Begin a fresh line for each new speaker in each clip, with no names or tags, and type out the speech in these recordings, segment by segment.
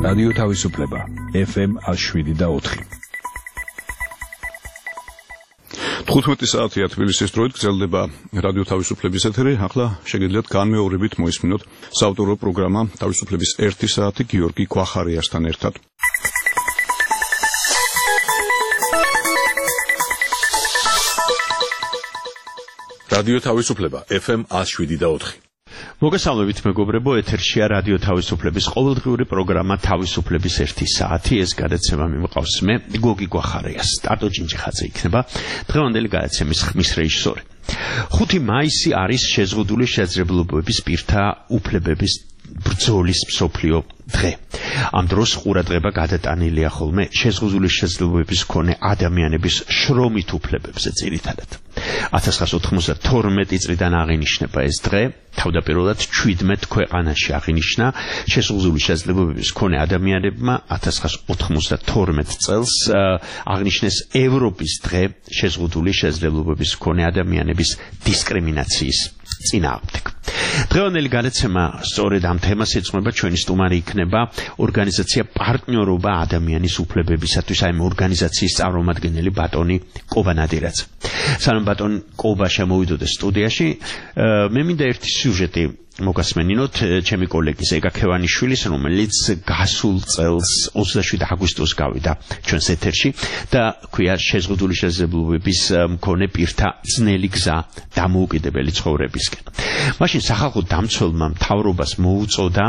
რადიო თავისუფლება FM 107.4.
15 საათია თბილისის დროით გრძელდება რადიო თავისუფლების ეთერი. ახლა შეგიძლიათ განმეორებით მოისმინოთ საავტორო პროგრამა თავისუფლების 1 საათი გიორგი ქვახარიასთან ერთად. რადიო თავისუფლება FM 107.4.
მოგესალმებით მეგობრებო, ეთერშია რადიო თავისუფლების ყოველდღიური პროგრამა თავისუფლების 1 საათი. ეს გადაცემა მიმყავს მე, გოგი გვახარიას. სტარტო ჭინჭიხაძე იქნება დღევანდელი გადაცემის ხმის რეჟისორი. 5 მაისი არის შეზღუდული შესაძლებლობების პირთა უფლებების ბრძოლის მსოფლიო დღე. ამ დროს ყურადღება გადატანილია ხოლმე შეზღუდული შესაძლებლობების მქონე ადამიანების შრომით უფლებებზე ძირითადად. 1992 წლიდან აღინიშნება ეს დღე. თავდაპირველად 17 ქვეყანაში აღინიშნა. შეზღუდული შესაძლებლობების მქონე ადამიანებმა 1992 წელს აღნიშნეს ევროპის დღე შეზღუდული შესაძლებლობების მქონე ადამიანების დისკრიმინაციის წინააღმდეგ. დღევანდელი გადაცემა სწორედ ამ თემას ეძღვნება. ჩვენი სტუმარი იქნება ორგანიზაცია პარტნიორობა ადამიანის უფლებებისათვის, აი ორგანიზაციის წარმომადგენელი ბატონი კობა ნადირაძე. სანამ ბატონ კობა შემოვიდოდეს სტუდიაში, მე მინდა ერთი სიუჟეტი მოგასმენინოთ ჩემი კოლეგის ეგა ქევანიშვილის, რომელიც გასულ წელს 27 აგვისტოს გავიდა ჩვენს ეთერში და ქვია შეზღუდული შესაძლებლობების მქონე პირთა ძნელი გზა დამოუკიდებელი ცხოვრებისკენ. მაშინ სახალხო დამცველმა მთავრობას მოუწოდა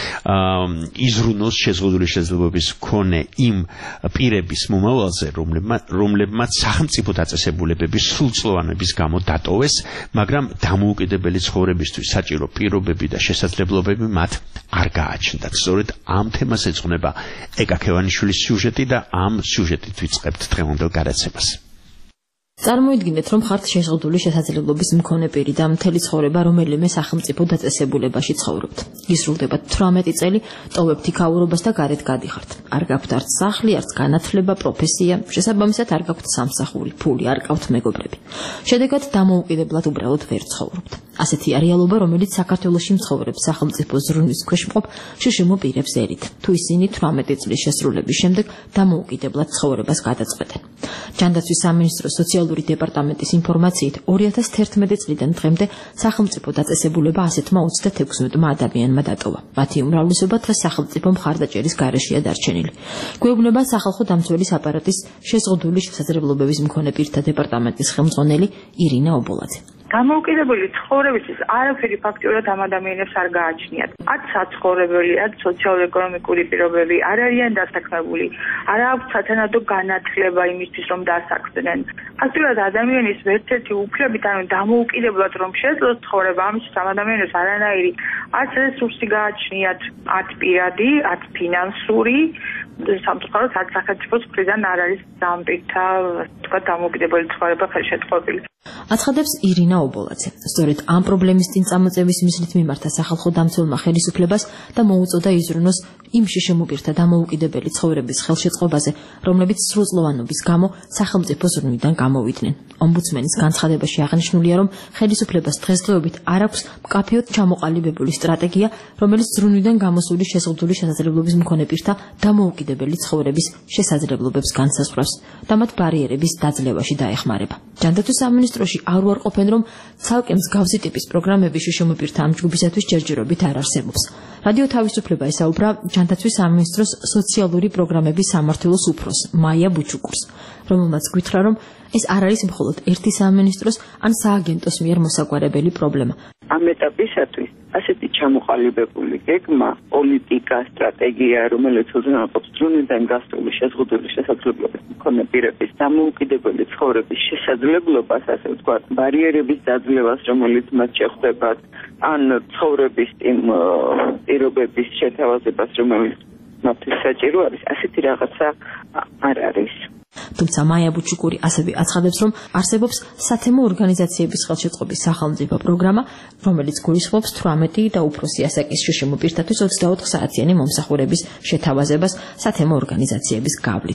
იზრუნოს შეზღუდული შესაძლებლობების მქონე იმ პირების მომავალზე, რომლებმაც სახელმწიფო დაწესებულებების სრულწლოვანების გამო დატოვეს, მაგრამ დამოუკიდებელი ცხოვრებისთვის საჭირო პირობები და შესაძლებლობები მათ არ გააჩნდათ. სწორედ ამ თემას ეძღვნება ეგა ქევანიშვილის სიუჟეტი და ამ სიუჟეტით ვიწყებთ დღევანდელ გადაცემას.
წარმოიდგინეთ, რომ ხართ შეზღუდული შესაძლებლობის მქონე პირი და მთელი ცხოვრება რომელიმე სახელმწიფო დაწესებულებაში ცხოვრობთ. ისრულდება 18 წელი, ტოვებთ იქაურობას და გარეთ გადიხართ. არ გაქვთ არც სახლი, არც განათლება, პროფესია, შესაბამისად არ გაქვთ სამსახური, ფული, არ გაქვთ მეგობრები. შედეგად დამოუკიდებლად უბრალოდ ვერ ცხოვრობთ. ასეთია რეალობა, რომელიც საქართველოში მცხოვრებ სახელმწიფო ზრუნვის ქვეშ მყოფ შშმ პირებს ერით, თუ ისინი 18 წლის შესრულების შემდეგ დამოუკიდებლად ცხოვრებას გადაწყვეტენ. ჯანდაცვის სამინისტროს სოციალური დეპარტამენტის ინფორმაციით 2011 წლიდან დღემდე სახელმწიფო დაწესებულება ასეთმა 36 ადამიანმა დატოვა. მათი უმრავლესობა დღეს სახელმწიფო მხარდაჭერის გარეშეა დარჩენილი. გვეუბნება სახალხო დამცველის აპარატის შეზღუდული შესაძლებლობების მქონე პირთა დეპარტამენტის ხელმძღვანელი ირინა ობოლაძე.
დამოუკიდებელი ცხოვრებისთვის არაფერი ფაქტიურად ამ ადამიანებს არ გააჩნიათ. ათ საცხოვრებელი, ათ სოციალურ-ეკონომიკური პირობები, არ არიან დასაქმებული, არ აქვს სათანადო განათლება იმისთვის, რომ დასაქმდნენ. ფაქტიურად ადამიანის ერთ-ერთი უფლებით, ანუ დამოუკიდებლად რომ შეძლოს ცხოვრება, ამისთვის ამ ადამიანებს არანაირი არც რესურსი გააჩნიათ, ათ პირადი, ათ ფინანსური, სამწუხაროდ არც სახელმწიფოს მხრიდან არ არის ამ პირთა დამოუკიდებელი ცხოვრება ხელშეწყობილი.
აცხადებს ირინა ობოლაძე. სწორედ ამ პრობლემის წინ წამოწევის მიზნით მიმართა სახალხო დამცველმა ხელისუფლებას და მოუწოდა იზრუნოს იმ შშმ პირთა დამოუკიდებელი ცხოვრების ხელშეწყობაზე, რომლებიც სრულწლოვანობის გამო სახელმწიფო ზრუნვიდან გამოვიდნენ. ომბუდსმენის განცხადებაში აღნიშნულია, რომ ხელისუფლებას დღესდღეობით არ აქვს მკაფიოდ ჩამოყალიბებული სტრატეგია, რომელიც ზრუნვიდან გამოსული შეზღუდული შესაძლებლობის მქონე პირთა დამოუკიდებელი ცხოვრების შესაძლებლობებს განსაზღვრავს და მათ ბარიერების დაძლევაში დაეხმარება. ჯანდაცვის სამინისტროში არ უარყოფენ, რომ ცალკე მსგავსი ტიპის პროგრამები შშმ პირთა ამ ჯგუფისათვის ჯერჯერობით არ არსებობს. რადიო თავისუფლება ესაუბრა ჯანდაცვის სამინისტროს სოციალური პროგრამების სამმართველოს უფროს მაია ბუჩუკურს, რომელმაც გითხრა, რომ ეს არ არის მხოლოდ ერთი სამინისტროს ან სააგენტოს მიერ მოსაგვარებელი პრობლემა.
ამ ეტაპისათვის ასეთი ჩამოყალიბებული გეგმა, პოლიტიკა, სტრატეგია, რომელიც უზრუნველყოფს ზრუნვიდან გასული შეზღუდული შესაძლებლობის მქონე პირების დამოუკიდებელი ცხოვრების შესაძლებლობას, ასე ვთქვათ, ბარიერების დაძლევას, რომელიც მათ შეხვდებათ, ან ცხოვრების იმ პირობების შეთავაზებას, რომელიც მათთვის საჭირო არის, ასეთი რაღაცა არ არის.
თუმცა მაია ბუჩუკური ასევე აცხადებს, რომ არსებობს სათემო ორგანიზაციების ხელშეწყობის სახელმწიფო პროგრამა, რომელიც გულისხმობს 18 და უფროსი ასაკის შშმ პირთათვის 24 საათიანი მომსახურების შეთავაზებას სათემო ორგანიზაციების გავლით.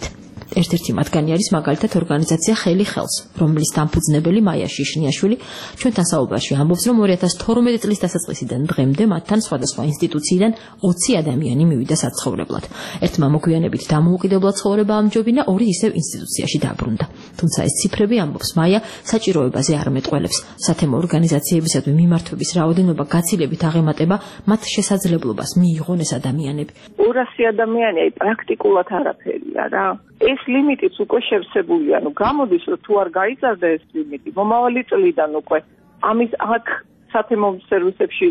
ერთ-ერთი მათგანი არის მაგალითად ორგანიზაცია ხელი ხელს, რომლის დამფუძნებელი მაია შიშნიაშვილი ჩვენთან საუბარში ამბობს, რომ 2012 წლის დასაწყისიდან დღემდე მათთან სხვადასხვა ინსტიტუციიდან 20 ადამიანი მივიდა საცხოვრებლად. ერთმა მოგვიანებით დამოუკიდებლად ცხოვრება ამჯობინა, ორი ისევ ინსტიტუციაში დაბრუნდა. თუმცა ეს ციფრები, ამბობს მაია, საჭიროებაზე არ მეტყველებს. სათემო ორგანიზაციებისადმი მიმართვების რაოდენობა გაცილებით აღემატება მათ შესაძლებლობას მიიღონ ეს ადამიანები.
200 ადამიანი პრაქტიკულად არაფერია რა. ეს ლიმიტიც უკვე შევსებულია, გამოდის რომ თუ არ გაიზარდა ეს ლიმიტი, მომავალი წლიდან უკვე ამის აქ სათემო სერვისებში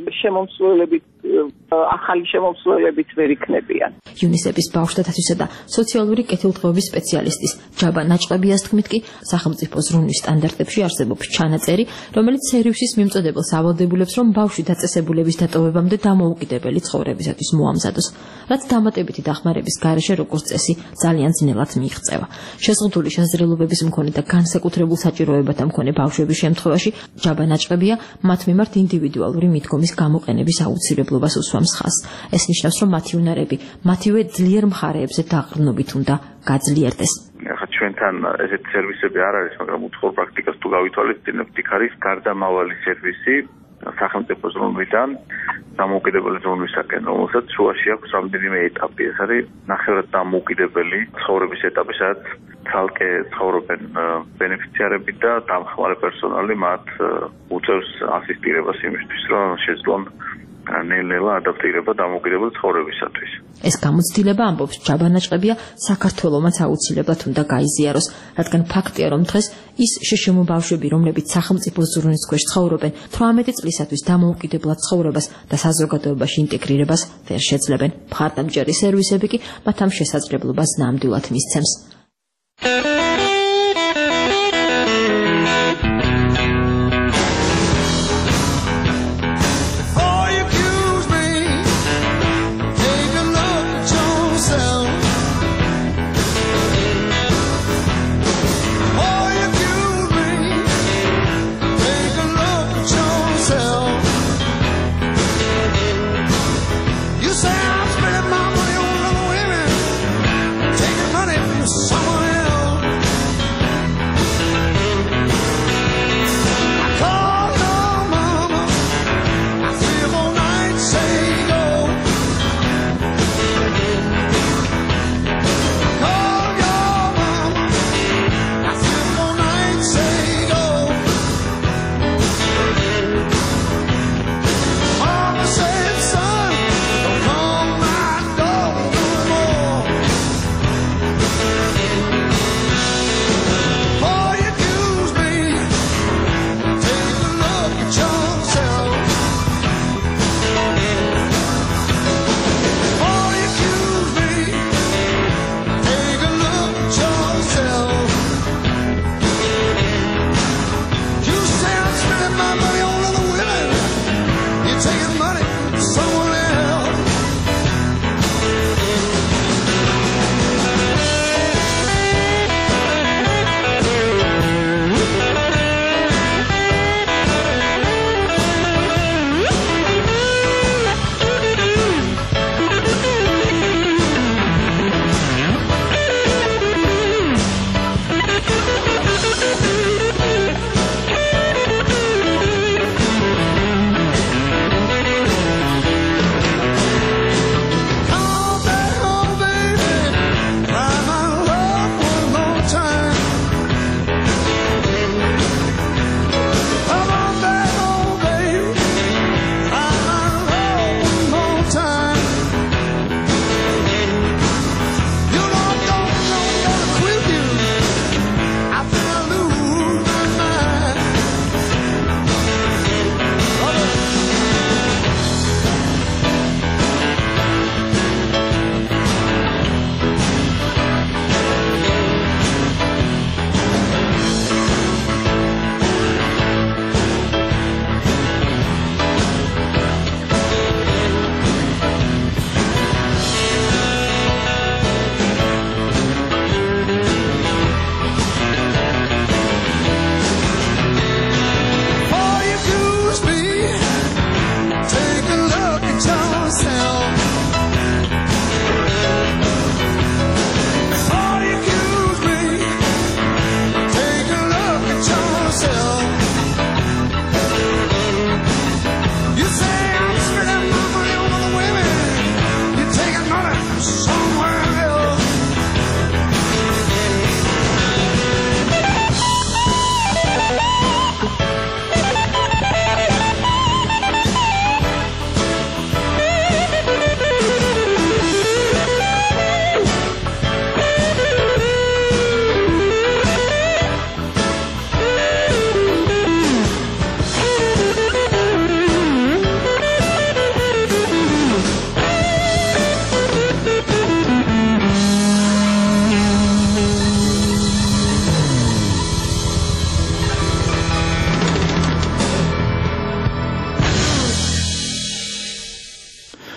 ახალი შემომსვლელებიც ვერ იქნებიან.
იუნისეფის ბავშვთა დაცვისა და სოციალური კეთილდღეობის სპეციალისტის ჯაბა ნაჭყებიას თქმით კი, სახელმწიფო ზრუნვის სტანდარტებში არსებობს ჩანაწერი, რომელიც სერვისის მიმწოდებელს ავალდებულებს, რომ ბავშვი დაწესებულების დატოვებამდე დამოუკიდებელი ცხოვრებისათვის მოამზადოს, რაც დამატებითი დახმარების გარეშე როგორც წესი ძალიან ძნელად მიიღწევა. შეზღუდული შესაძლებლობების მქონე და განსაკუთრებულ საჭიროებათა მქონე ბავშვების შემთხვევაში ჯაბა ნაჭყებია მათ მიმართ ინდივიდუალური მიდგომის გამოყენების აუცილებლობას უსვამს ხაზს. ეს ნიშნავს, რომ მათი უნარები მათივე ძლიერ მხარეებზე დაყრდნობით უნდა გაძლიერდეს.
ახლა ჩვენთან ესეთი სერვისები არ არის, მაგრამ უცხოურ პრაქტიკას თუ გავითვალისწინებთ, იქ არის გარდამავალი სერვისი სახელმწიფო ზრუნვიდან დამოუკიდებელი ზრუნვისაკენ, რომელსაც შუაში აქვს რამდენიმე ეტაპი. ეს არის ნახევრად დამოუკიდებელი ცხოვრების ეტაპი, სადაც ცალკე ცხოვრობენ ბენეფიციარები და დამხმარე პერსონალი მათ უწევს ასისტირებას იმისთვის, რომ შეძლონ ნელ-ნელა ადაპტირება დამოუკიდებელი ცხოვრებისათვის.
ეს გამოცდილება, ამბობს ჯაბა ნაჭყებია, საქართველომაც აუცილებლად უნდა გაიზიაროს, რადგან ფაქტია, რომ დღეს ის შშმ ბავშვები, რომლებიც სახელმწიფო ზრუნვის ქვეშ ცხოვრობენ, 18 წლისათვის დამოუკიდებლად ცხოვრებას და საზოგადოებაში ინტეგრირებას ვერ შეძლებენ. მხარდამჭერი სერვისები კი მათ ამ შესაძლებლობას ნამდვილად მისცემს.
You say I'm spending my money on other women, taking money from the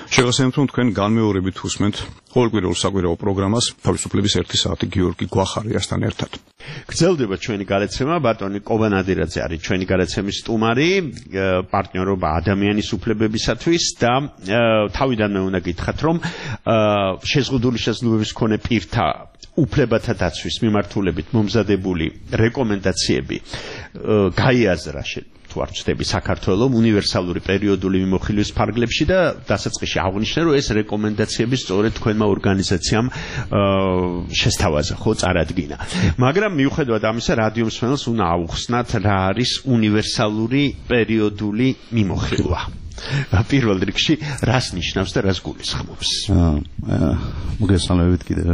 შეგახსენებთ, რომ თქვენ განმეორებით უსმენთ ყოველკვირეულ საკვირაო პროგრამას თავისუფლების 1 საათი გიორგი გვახარიასთან ერთად.
გრძელდება ჩვენი გადაცემა, ბატონი კობანადირაძე არის ჩვენი გადაცემის სტუმარი, პარტნიორობა ადამიანის უფლებებისათვის და თავიდანვე უნდა გითხრათ, რომ შეზღუდული შესაძლებლობის მქონე პირთა უფლებათა დაცვის მიმართულებით მომზადებული რეკომენდაციები გაიაზრა თუ არ ვცდები საქართველოს უნივერსალური პერიოდული მიმოხილვის ფარგლებში და დასაწყისში აღნიშნა, რომ ეს რეკომენდაციები სწორედ თქვენმა ორგანიზაციამ შესთავაზა, ხო, წარადგინა. მაგრამ მიუხედავად ამისა, რადიო მსმენელს უნდა აუხსნათ, რა არის უნივერსალური პერიოდული მიმოხილვა. პირველ რიგში რას ნიშნავს და რას გულისხმობს?
მოგესალმებით კიდევ.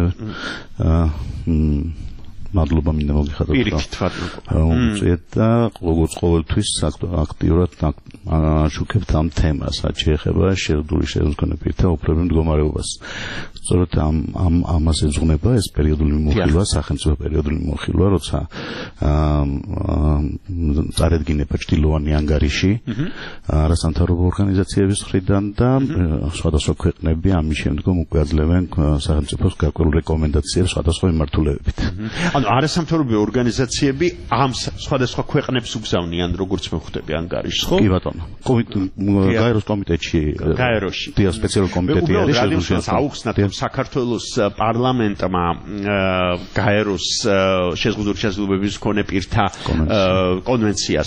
მადლობა მინდა მოგიხადოთ.
პირიქით
და როგორც ყოველთვის აქტიურად შუქებთ ამ თემას, რაც შეეხება შეზღუდული შესაძლებლობის პირთა უფლებების მდგომარეობას. სწორედ ამას ეძღვნება ეს პერიოდული მიმოხილვა, სახელმწიფო პერიოდული მიმოხილვა, როცა წარადგინება ჭtildeოვანი ანგარიში არასამთავრობო ორგანიზაციების მხრიდან და სხვადასხვა ქვეყნები ამის შემდგომ უკვე აძლევენ სახელმწიფოს გარკვეულ რეკომენდაციებს სხვადასხვა მიმართულებებით.
არასამთავრობო ორგანიზაციები ამ სხვადასხვა ქვეყნებს უგზავნიან, როგორც მე ხვდები ანგარიშს, ხო?
კი ბატონო. გაეროს კომიტეტში.
გაეროში.
სპეციალური კომიტეტი არის
შესაძლებელი აუხსნათ, რომ საქართველოს პარლამენტმა გაეროს შეზღუდული შესაძლებლობის მქონე პირთა კონვენციას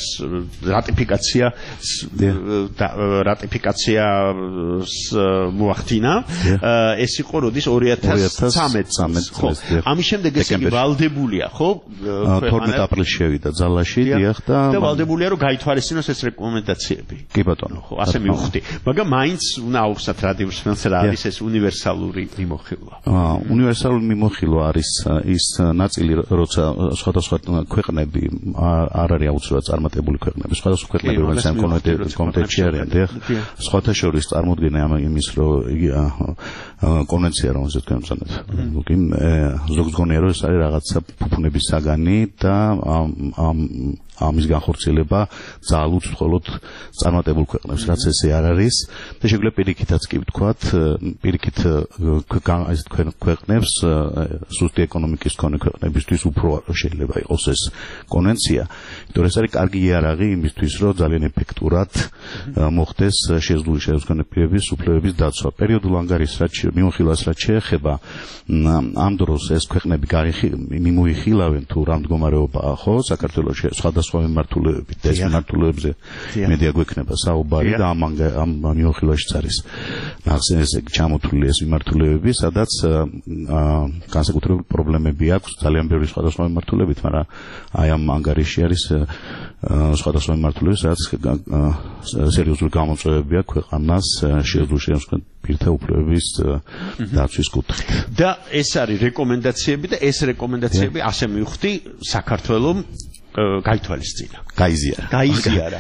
რატიფიკაციას მოახდინა. ეს იყო როდის 2013 წელს. ამის შემდეგ ეს ვალდებულია, ხო?
12 აპრილში შევიდა ძალაში, დიახ და
ვალდებულია, რომ გაითვალისწინოს ეს რეკომენდაციები.
კი ბატონო.
ხო, ასე მივხვდი. მაგრამ მაინც უნდა აუხსნათ რადიო მსმენელს, რა არის ეს უნივერსალური მიმოხილვა.
უნივერსალური მიმოხილვა არის ის ნაწილი, როცა სხვადასხვა ქვეყნები არ არის აუცილებლად წარმატებული ქვეყნები, სხვადასხვა ქვეყნები რომელიც ამ კომიტეტში არიან, დიახ. სხვათა შორის წარმოდგენა იმის, რომ კონვენცია რომელზეც თქვენ ვწანეთ. ზოგს გონია, რომ ეს არის რაღაცა ფუფუნების საგანი და ამის განხორციელება ძალუც მხოლოდ წარმატებულ ქვეყნებს, რაც ესე არ არის და შეგვიძლია პირიქითაც კი ვთქვათ, პირიქით ქვეყნებს, სუსტი ეკონომიკის მქონე ქვეყნებისთვის უფრო შეიძლება იყოს ეს კონვენცია, იმიტომ რომ ეს არის კარგი იარაღი იმისთვის, რომ ძალიან ეფექტურად მოხდეს შეზღუდული შესაძლებლობის უფლებების დაცვა. პერიოდულ ანგარიშს მიმოხილვას რაც შეეხება, ამ დროს ეს ქვეყნები მიმოიხილავენ თუ რა მდგომარეობაა, ხო, საქართველოში სხვადასხვა მიმართულებებით და ეს მიმართულებებზე მედია გვექნება საუბარი და ამ მიმოხილვაშიც არის ნახსენზე ჩამოთვლილი ეს მიმართულებები, სადაც განსაკუთრებული პრობლემები აქვს ძალიან ბევრი სხვადასხვა მიმართულებით, მაგრამ აი ამ ანგარიში არის სხვადასხვა მიმართულებით, სადაც სერიოზული გამოწვევები აქვს ქვეყანას შეზღუდული შესაძლებლობის პირთა უფლებების დაცვის კუთხით.
და ეს არის რეკომენდაციები და ეს რეკომენდაციები ასე მივხვდი საქართველოს გაითვალისწინა. გაიზიარა.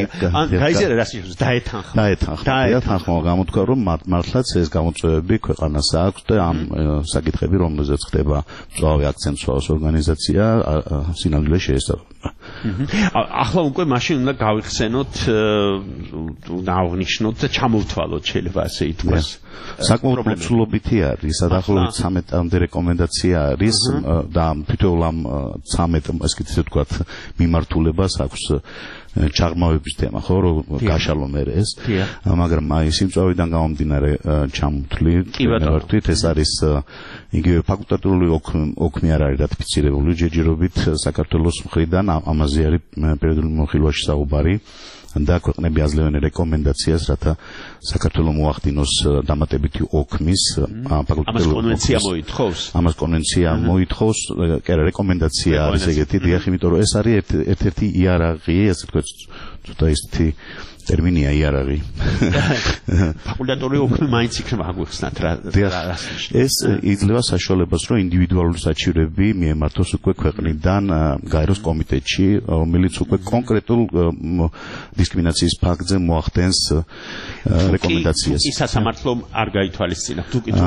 რას ნიშნავს?
დაეთანხმა გამოთქვა, რომ მართლაც ეს გამოწვევები ქვეყანას აქვს და ამ საკითხები, რომელზეც ხდება მწვავე აქცენტს სვავს ორგანიზაცია, სინამდვილე შეესაბამება.
ახლა უკვე მაშინ უნდა გავიხსენოთ, უნდა აღვნიშნოთ და ჩამოვთვალოთ, შეიძლება ასე ითქვას.
საკმაოდ მოცულობითი არის, დაახლოებით 13-მდე რეკომენდაცია არის და თითოეულ ამ 13 ესე ვთქვათ მიმართულებას აქვს ჩაღრმავების თემა, ხო, რომ გაშალო მე ეს, მაგრამ აი სიმწვავიდან გამომდინარე ჩამოთვლით, ეს არის იგივე ფაკულტატიური ოქმი არ არის რატიფიცირებული ჯერჯერობით საქართველოს მხრიდან, ამაზე არის პერიოდული მიმოხილვაში საუბარი. და ქვეყნები აძლევენ რეკომენდაციას, რათა საქართველოს მოახდინოს დამატებითი ოქმის
ამას კონვენცია მოითხოვს.
ამას კონვენცია მოითხოვს, კი არა, რეკომენდაცია არის ეგეთი, დიახ, იმიტომ რომ ეს არის ერთ-ერთი იარაღი, ასე ვთქვათ, ცოტა ისეთი ტერმინია იარაღი.
ფაკულტატიური ოქმი მაინც იქნება აგვიხსნათ რა.
ეს იძლევა საშუალებას, რომ ინდივიდუალური საჩივრები მიემართოს უკვე ქვეყნიდან გაეროს კომიტეტში, რომელიც უკვე კონკრეტულ დისკრიმინაციის ფაქტზე მოახდენს რეკომენდაციას.
ის სასამართლომ არ გაითვალისწინა.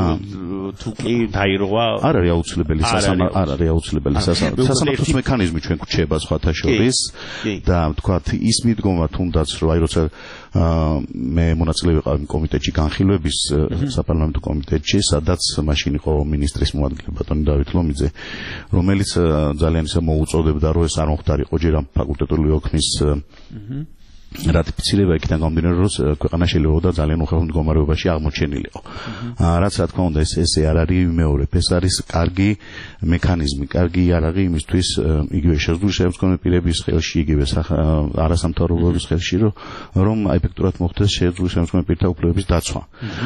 თუ კი დაირღვა
არ არის აუცილებელი სასამართლოს მექანიზმი ჩვენ გვრჩება სხვათა შორის და ვთქვათ ის მიდგომა მიდგომა თუნდაც რომ აი როცა მე მონაწილე ვიყავი კომიტეტში განხილვების საპარლამენტო კომიტეტში, სადაც მაშინ იყო მინისტრის მოადგილე ბატონი დავით ლომიძე, რომელიც ძალიან ისე მოუწოდებდა რომ ეს არ მოხდარიყო ჯერ ამ ფაკულტეტური ოქმის რატიფიცირება იქიდან გამომდინარე რომ ქვეყანა შეიძლება ძალიან უხალხო მდგომარეობაში აღმოჩენილიყო. რაც რა თქმა უნდა ესე არ არის ვიმეორებ, ეს არის კარგი მექანიზმი, კარგი იარაღი იმისთვის იგივე შეზღუდული შემდგომი პირების ხელში, იგივე არასამთავრობოების ხელში, რომ ეფექტურად მოხდეს შეზღუდული შემდგომი პირთა უფლებების დაცვა.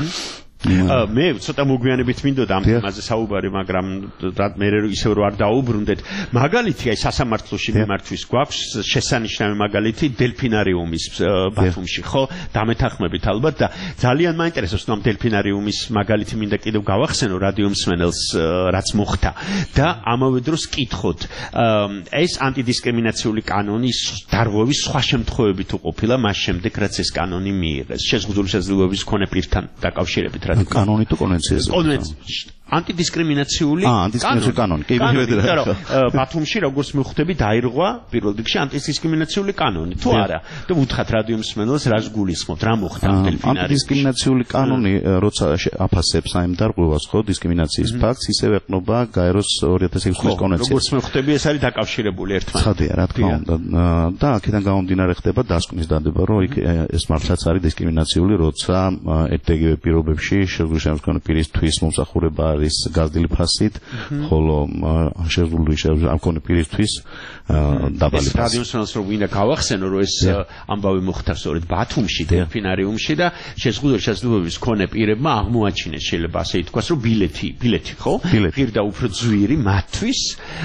მე ცოტა მოგვიანებით მინდოდა ამ თემაზე საუბარი, მაგრამ მე ისევ რომ არ დაუბრუნდეთ. მაგალითი აი სასამართლოში მიმართვის გვაქვს შესანიშნავი მაგალითი დელფინარიუმის ბათუმში, ხო? დამეთანხმებით ალბათ და ძალიან მაინტერესებს ამ დელფინარიუმის მაგალითი მინდა კიდევ გავახსენო რადიო მსმენელს რაც მოხდა და ამავე დროს კითხოთ ეს ანტიდისკრიმინაციული კანონის დარღვევის სხვა შემთხვევები თუ ყოფილა მას შემდეგ რაც ეს კანონი მიიღეს შეზღუდული შესაძლებლობის მქონე პირთან დაკავშირებით.
კანონი თუ კონვენცია?
ანტიდისკრიმინაციული
კანონი. კი,
იმიტომ ბათუმში როგორც მივხვდები დაირღვა პირველ რიგში ანტიდისკრიმინაციული კანონი. თუ არა, და უთხრათ რადიო მსმენელს რას გულისხმობთ, რა მოხდა დელფინარიუმში?
ანტიდისკრიმინაციული კანონი როცა აფასებს აი დარღვევას, ხო, დისკრიმინაციის ფაქტს, ისევე ეყნობა გაეროს 2006 წლის კონვენციას.
როგორც მივხვდები, ეს არის დაკავშირებული ერთმანეთთან.
ხადია, რა თქმა უნდა. და აქედან გამომდინარე ხდება დასკვნის დადება, რომ იქ ეს მართლაც არის დისკრიმინაციული, როცა ერთ-ეგივე პირობებში შეზღუდული შემდგომი პირისთვის მომსახურება არის გაზრდილი ფასით, ხოლო შეზღუდული ამ მქონე პირისთვის დაბალი ფასით.
რადიო მსმენელს რომ ვინდა გავახსენო, რომ ეს ამბავი მოხდა სწორედ ბათუმში, დელფინარიუმში და შეზღუდული შესაძლებლობის მქონე პირებმა აღმოაჩინეს, შეიძლება ასე ითქვას, რომ ბილეთი, ხო? ღირდა უფრო ძვირი მათთვის.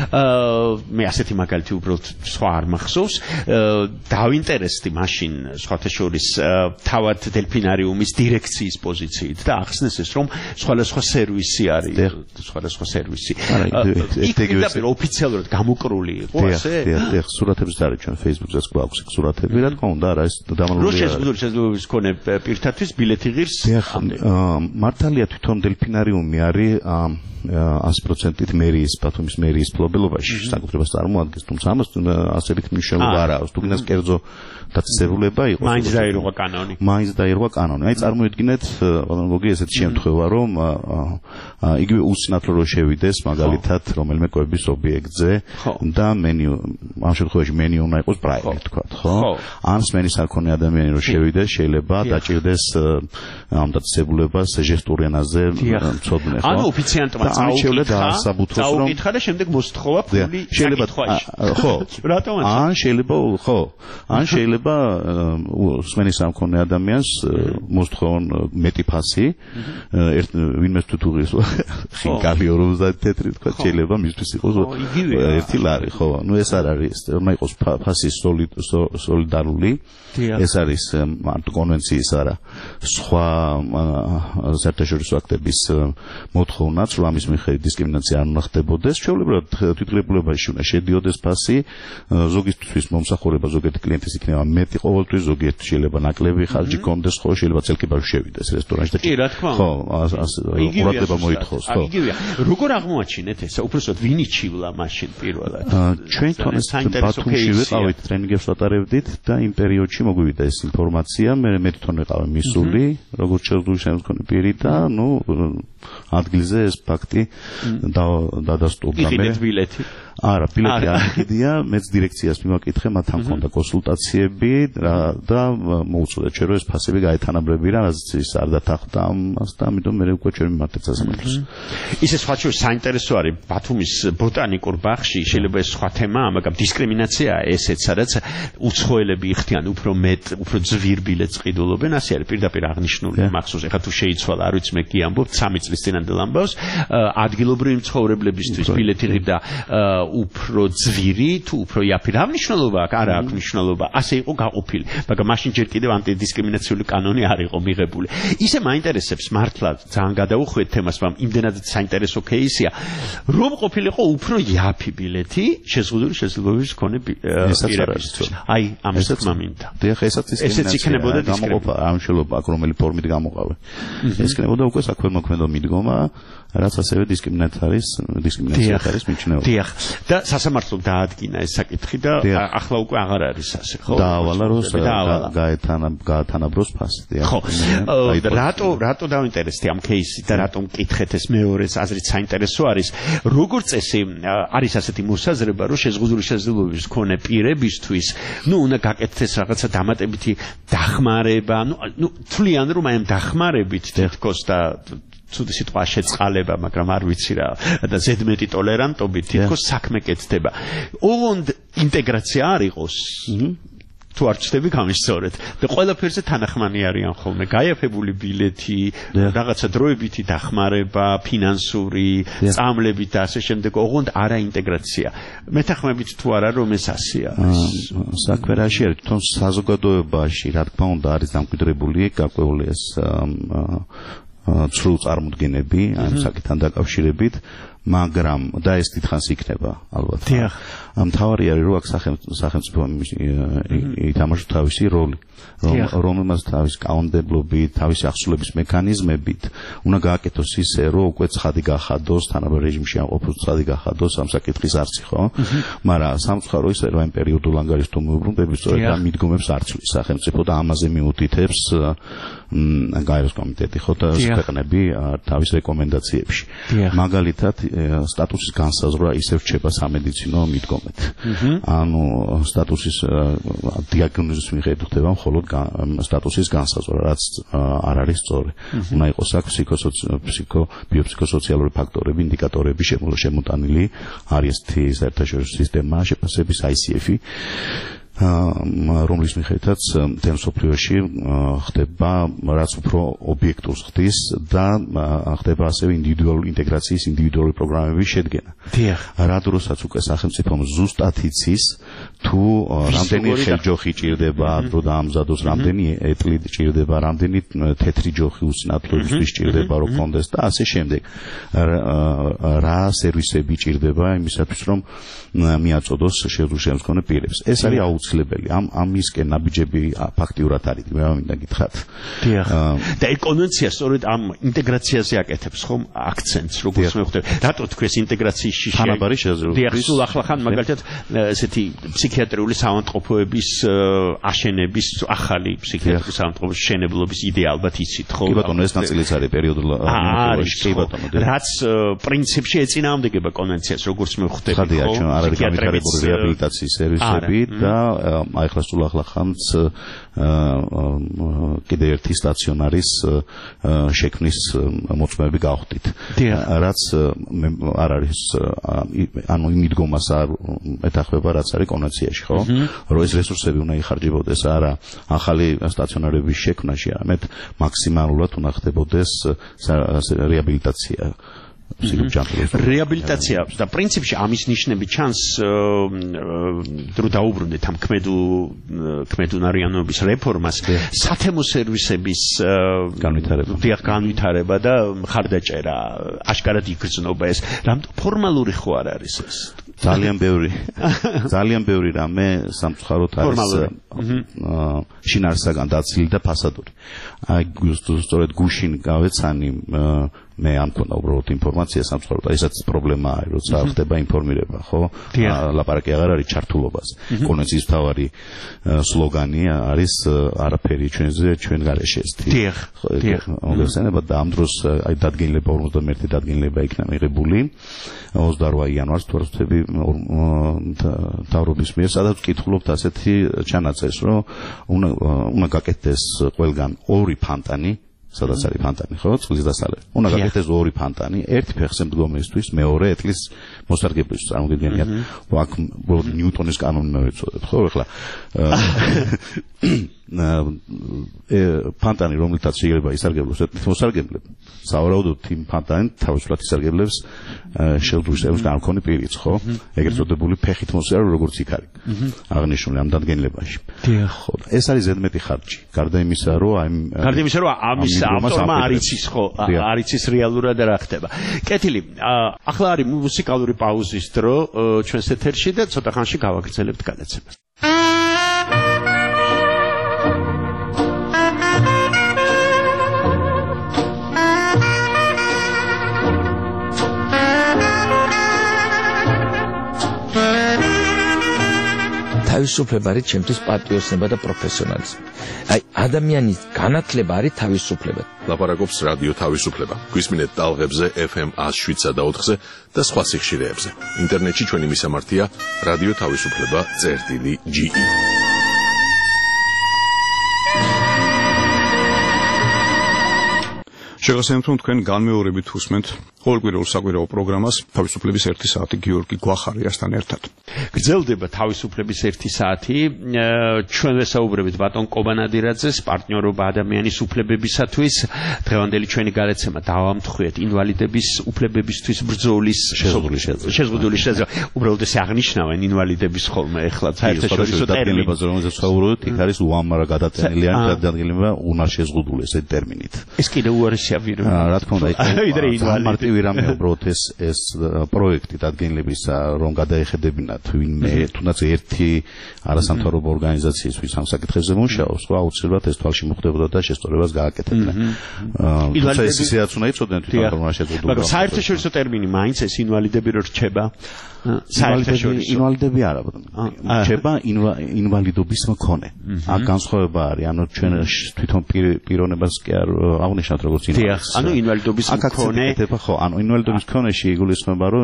მე ასეთი მაგალითი უბრალოდ სხვა არ მახსოვს. დავინტერესდი მაშინ სხვათა შორის თავად დელფინარიუმის დირექციის პოზიციით და ახსნეს ეს რომ სხვადასხვა სერვისი არის, სხვადასხვა სერვისი. იქ ოფიციალურად გამოკრული იყო ასე?
დიახ, სურათებიც არის ჩვენ Facebook-ზე გვაქვს სურათები, რა თქმა უნდა, არა ეს დამალული.
რო შეზღუდული შესაძლებლობის მქონე პირთათვის ბილეთი ღირს.
დიახ, მართალია თვითონ დელფინარიუმი არის 100%-ით მერიის, ბათუმის მერიის ფლობელობაში საკუთრებას წარმოადგენს, თუმცა ამას ასეთი მნიშვნელობა არ აქვს. თუ გინდას კერძო დაწესებულება იყოს. მაინც დაირღვა კანონი. აი წარმოიდგინეთ, ლოგი ესეთი შემთხვევა, რომ იგივე უსინათლო რო შევიდეს მაგალითად რომელიმე კვების ობიექტზე და ამ შემთხვევაში მენი უნდა იყოს პრაივეტ, თქვა, ხო? ან სმენის არ ქონე ადამიანი რო შევიდეს, შეიძლება დაჭირდეს ამ დაწესებულებას ჟესტურ ენაზე მცოდნე, ხო?
ანუ ოფიციანტმა წაუკითხა და შემდეგ მოსთხოვა ფული საკითხვაში. ხო. რატომ? ან შეიძლება სმენის არ ქონე ადამიანს მოსთხოვონ მეტი ფასი, ვინმე თუთუღის ხინკალი 50 თეთრი, თქვა, შეიძლება მისთვის იყოს 1 ლარი, ხო? ნუ ეს არ არის, უნდა იყოს ფასი სოლიდარული. ეს არის კონვენციის არა სხვა საერთაშორისო აქტების მოთხოვნაც, რომ ამის მიხედვით დისკრიმინაცია არ უნდა ხდებოდეს. ჩვეულებრივად თვითღრებულებაში უნდა შედიოდეს ფასი, ზოგისთვის მომსახურება ზოგიერთი კლიენტის იქნება მეტი ყოველთვის, ზოგიერთი შეიძლება ნაკლები ხარჯი კონდეს, ხო, შეიძლება წელკებაში შევიდეს რესტორანში და ხო, ყურადღება მოითხოვს, ხო. იგივეა. როგორ აღმოაჩინეთ ეს? უბრალოდ ვინ იჩივლა მაშინ პირველად?
ჩვენ თვითონ ბათუმში ვიყავით, ტრენინგებს ვატარებდით და იმ პერიოდში მოგვივიდა ეს ინფორმაცია, მე თვითონ ვიყავი მისული, როგორც შეზღუდული შემდგომი პირი და ნუ ადგილზე ეს ფაქტი დადასტურდა.
იყიდეთ ბილეთი?
არა, ბილეთი არ იყიდია, მეც დირექციას მიმაკითხე, მათთან მქონდა კონსულტაციები და მოუწოდეთ ჩვენ რომ ეს ფასები გაეთანაბრები რა, რაც ის არ დათანხმდა ამას და ამიტომ მე უკვე ჩვენ მიმართეთ სასამართლოს.
ისე სხვა შორის საინტერესო არის ბათუმის ბოტანიკურ ბაღში, შეიძლება ეს სხვა თემაა, მაგრამ დისკრიმინაციაა ესეც, სადაც უცხოელები იხდიან უფრო მეტ, უფრო ძვირ ბილეთს ყიდულობენ, ასე არის პირდაპირ აღნიშნული მახსოვს. ეხლა თუ შეიცვალა, არ ვიცი მე კი ამბობ 3 წლის წინანდელ ამბავს, ადგილობრივი მცხოვრებლებისთვის ბილეთი ღირდა უფრო ძვირი თუ უფრო იაფი, რა მნიშვნელობა აქვს? არა აქვს მნიშვნელობა, ასე იყო გაყოფილი, მაგრამ მაშინ ჯერ კიდევ ანტიდისკრიმინაციული კანონი არ იყო მიღებული. ისე მაინტერესებს მართლა ძალიან გადაუხვეთ თემას, მაგრამ იმდენად საინტერესო кейსია, რომ ყოფილიყო უფრო იაფი ბილეთი შეზღუდული შესაძლებლობის მქონე პირებისთვის. აი, ამას თქმა მინდა.
დიახ, ესაც
იქნებოდა
გამოყოფა, არ მნიშვნელობა აქვს რომელი ფორმით გამოყავე. ეს იქნებოდა უკვე საქველმოქმედო მიდგომა, რაც ასევე დისკრიმინაცია არის მიჩნეული.
დიახ. და სასამართლო დაადგინა ეს საკითხი და ახლა უკვე აღარ არის ასე, ხო?
დაავალა რომ გაათანაბროს ფასი.
ხო. რატო დავინტერესდი ამ кейსით და რატომ მკითხეთ ეს მეორეს აზრით საინტერესო არის. როგორც წესი არის ასეთი მოსაზრება, რომ შეზღუდული შესაძლებლობების მქონე პირებისთვის, უნდა გაკეთდეს რაღაცა დამატებითი დახმარება, თვლიან რომ აი ამ დახმარებით თითქოს და ცუდი სიტყვა შეწყალება, მაგრამ არ ვიცი რა და ზედმეტი ტოლერანტობით თითქოს საქმე კეთდება. ოღონდ ინტეგრაცია არ იყოს. თუ არ ჩნდები გამისწორეთ და ყველაფერზე თანახმანი არიან ხოლმე გაიაფებული ბილეთი, რაღაცა დროებითი დახმარება, ფინანსური, წამლებით და ასე შემდეგ, ოღონდ არა ინტეგრაცია. მეთანხმებით თუ არა რომ ეს ასეა.
საქმე რაში არის? თვითონ საზოგადოებაში, რა თქმა უნდა, არის დამკვიდრებული გაკვეული ეს ცრუ წარმოდგენები ამ საკითხთან დაკავშირებით, მაგრამ და ეს დიდხანს იქნება ალბათ. მთავარი არის რომ აქ სახელმწიფო ითამაშოს თავისი როლი, რომელმაც თავის კანონმდებლობით, თავისი აღსრულების მექანიზმებით უნდა გააკეთოს ისე, რომ უკვე ცხადი გახადოს, თანაბარ რეჟიმში ამყოფოს ცხადი გახადოს ამ საკითხის არცი, ხო? მაგრამ სამწუხარო ისე რომ ამ პერიოდულ ანგარიშთა მოუბრუნდების სწორედ ამ მიდგომებს არ ცვლის სახელმწიფო და ამაზე მიუთითებს გაეროს კომიტეტი, ხო, და ქვეყნები თავის რეკომენდაციებში. მაგალითად სტატუსის განსაზღვრა ისე რჩება სამედიცინო მიდგომით. ანუ სტატუსის დიაგნოზის მიხედვით ხდება მხოლოდ სტატუსის განსაზღვრა, რაც არ არის სწორი. უნდა იყოს აქ ბიოფსიქოსოციალური ფაქტორები, ინდიკატორები შემოტანილი, არის საერთაშორისო სისტემა შეფასების ICF-ი, რომლის მიხედვითაც მთელ მსოფლიოში ხდება რაც უფრო ობიექტურს ხდის და ხდება ასევე ინტეგრაციის ინდივიდუალური პროგრამების შედგენა. რა დროსაც უკვე სახელმწიფომ ზუსტად იცის თუ რამდენი ხელჯოხი ჭირდება დრო დაამზადოს, რამდენი ეტლი ჭირდება, რამდენი თეთრი ჯოხი უსინათლოებისთვის ჭირდება რომ კონდეს და ასე შემდეგ. რა სერვისები ჭირდება იმისათვის რომ მიაწოდოს შეზღუდული მქონე პირებს. ეს არის აუცილებელი. ამისკენ ნაბიჯები ფაქტიურად არის, მე მინდა გითხრათ.
და ეს კონვენცია სწორედ ამ ინტეგრაციაზე აკეთებს ხომ აქცენტს, როგორც მე ხვდები. რატო თქვენ ინტეგრაციის შიში?
თანაბარი შესაძლებლობა.
სულ ახლახან მაგალითად ესეთი ფსიქიატრიული საავადმყოფოების აშენების ახალი ფსიქიატრიული საავადმყოფოების შენებლობის იდეა ალბათ იცით, ხო?
კი ბატონო, ეს ნაწილიც არის პერიოდულ
კი ბატონო. რაც პრინციპში ეწინააღმდეგება კონვენციას, როგორც მე ხვდები, ხო?
არ არის განვითარებული რეაბილიტაციის სერვისები და ახლა სულ ახლახანს კიდე ერთი სტაციონარის შექმნის მოწმეები გავხდით. რაც არ არის ანუ იმ მიდგომას არ ეთახმება, რაც არის კონვენციაში, ხო? რომ ეს რესურსები უნდა იხარჯებოდეს არა ახალი სტაციონარების შექმნაში, არამედ მაქსიმალურად უნდა ხდებოდეს რეაბილიტაცია.
რეაბილიტაცია და პრინციპში ამის ნიშნები ჩანს დრო დაუბრუნდეთ ამ ქმედუნარიანობის რეფორმას, სათემო სერვისების განვითარება და მხარდაჭერა, აშკარად იგრძნობა ეს. ფორმალური ხო არ არის ეს?
ძალიან ბევრი რამე სამწუხაროდ არის შინაარსაგან დაცილი და ფასადური. აი სწორედ გუშინ გავეცანი მე ამ მქონდა უბრალოდ ინფორმაცია სამწუხაროდ, ესაც პრობლემა არის, როცა ხდება ინფორმირება, ხო? ლაპარაკი აღარ არის ჩართულობაზე. კონვენციის მთავარი სლოგანი არის არაფერი ჩვენზე, ჩვენ გარეშე ეს. მოგეხსენება და ამ დროს აი დადგენილება 51 დადგენილება იქნა მიღებული 28 იანვარს თუ არ ვცდები მთავრობის მიერ, სადაც ვკითხულობთ ასეთი ჩანაწერს, რომ უნდა გაკეთდეს ყველგან ორი ფანტანი, სადაც არის ფანტანი, ხო, წყლის დასალევი. უნდა გაკეთდეს ორი ფანტანი, ერთი ფეხზე მდგომისთვის, მეორე ეტლის მოსარგებლისთვის. წარმოგიდგენიათ, აქ ნიუტონის კანონი მოვეწოდეთ, ხო, ეხლა ფანტანი, რომელთაც შეიძლება ისარგებლოს ეტლით მოსარგებლებ, სავარაუდოდ იმ ფანტანით თავისუფლად ისარგებლებს შეზღუდული განმქონე პირიც, ხო? ეგრეთ წოდებული ფეხით მოსიარულე, როგორც იქ არის აღნიშნული ამ დადგენილებაში. ხო, ეს არის ზედმეტი ხარჯი. გარდა იმისა, რომ
ამის ავტორმა არ იცის, ხო, არ იცის რეალურად რა ხდება. კეთილი, ახლა არის მუსიკალური პაუზის დრო ჩვენს ეთერში და ცოტა ხანში გავაგრძელებთ გადაცემას.
თავისუფლება არის ჩემთვის პატრიოტიზმი და პროფესიონალიზმი. აი, ადამიანის განათლება არის თავისუფლება.
ლაპარაკობს რადიო თავისუფლება. გვისმინეთ ტალღებზე FM 107.4-ზე და სხვა სიხშირეებზე. ინტერნეტში ჩვენი მისამართია რადიო თავისუფლება.ge.
შეგახსენებთ, რომ თქვენ განმეორებით უსმენთ ყოველკვირეულ საკვირაო პროგრამას თავისუფლების 1 საათი გიორგი გვახარიასთან ერთად.
გრძელდება თავისუფლების 1 საათი. ჩვენ ვესაუბრებით ბატონ კობანადირაძეს პარტნიორობა ადამიანის უფლებებისათვის. დღევანდელი ჩვენი გადაცემა დავამთხვიეთ ინვალიდების უფლებებისთვის ბრძოლის შეზღუდული შესაძლებლობა. უბრალოდ ეს აღნიშნავენ ინვალიდების ხოლმე ეხლა საერთაშორისო
ტერმინებზე, რომელზეც ვსაუბრობთ, იქ არის უამარა გადაწყვეტილი დადგენილება უნარშეზღუდული ესე ტერმინით.
ეს კიდევ უარესია ვირა.
რა თქმა უნდა, მარტივი რამე უბრალოდ ეს პროექტი დადგენილებისა, რომ გადაეხედებინათ ვინმე, თუნდაც ერთი არასამთავრობო ორგანიზაციისთვის ამ საკითხებზე მუშაობს, ხო, აუცილებლად ეს თვალში მოხდებოდა და შესწორებას გააკეთებდა. თუმცა ეს ისედაც უნდა იცოდნენ თვითონ რომ შეგვიძლია.
მაგრამ საერთაშორისო ტერმინი მაინც ეს ინვალიდები რო რჩება. საერთაშორისო
ინვალიდები არა, რჩება ინვალიდობის მქონე. აქ განსხვავება არის, ანუ ჩვენ თვითონ პიროვნებას კი არ აღნიშნავთ როგორც ინვალიდს.
ანუ ინვალიდობის მქონე,
ხო, ანუ ინვალიდობის მქონეში იგულისხმება, რომ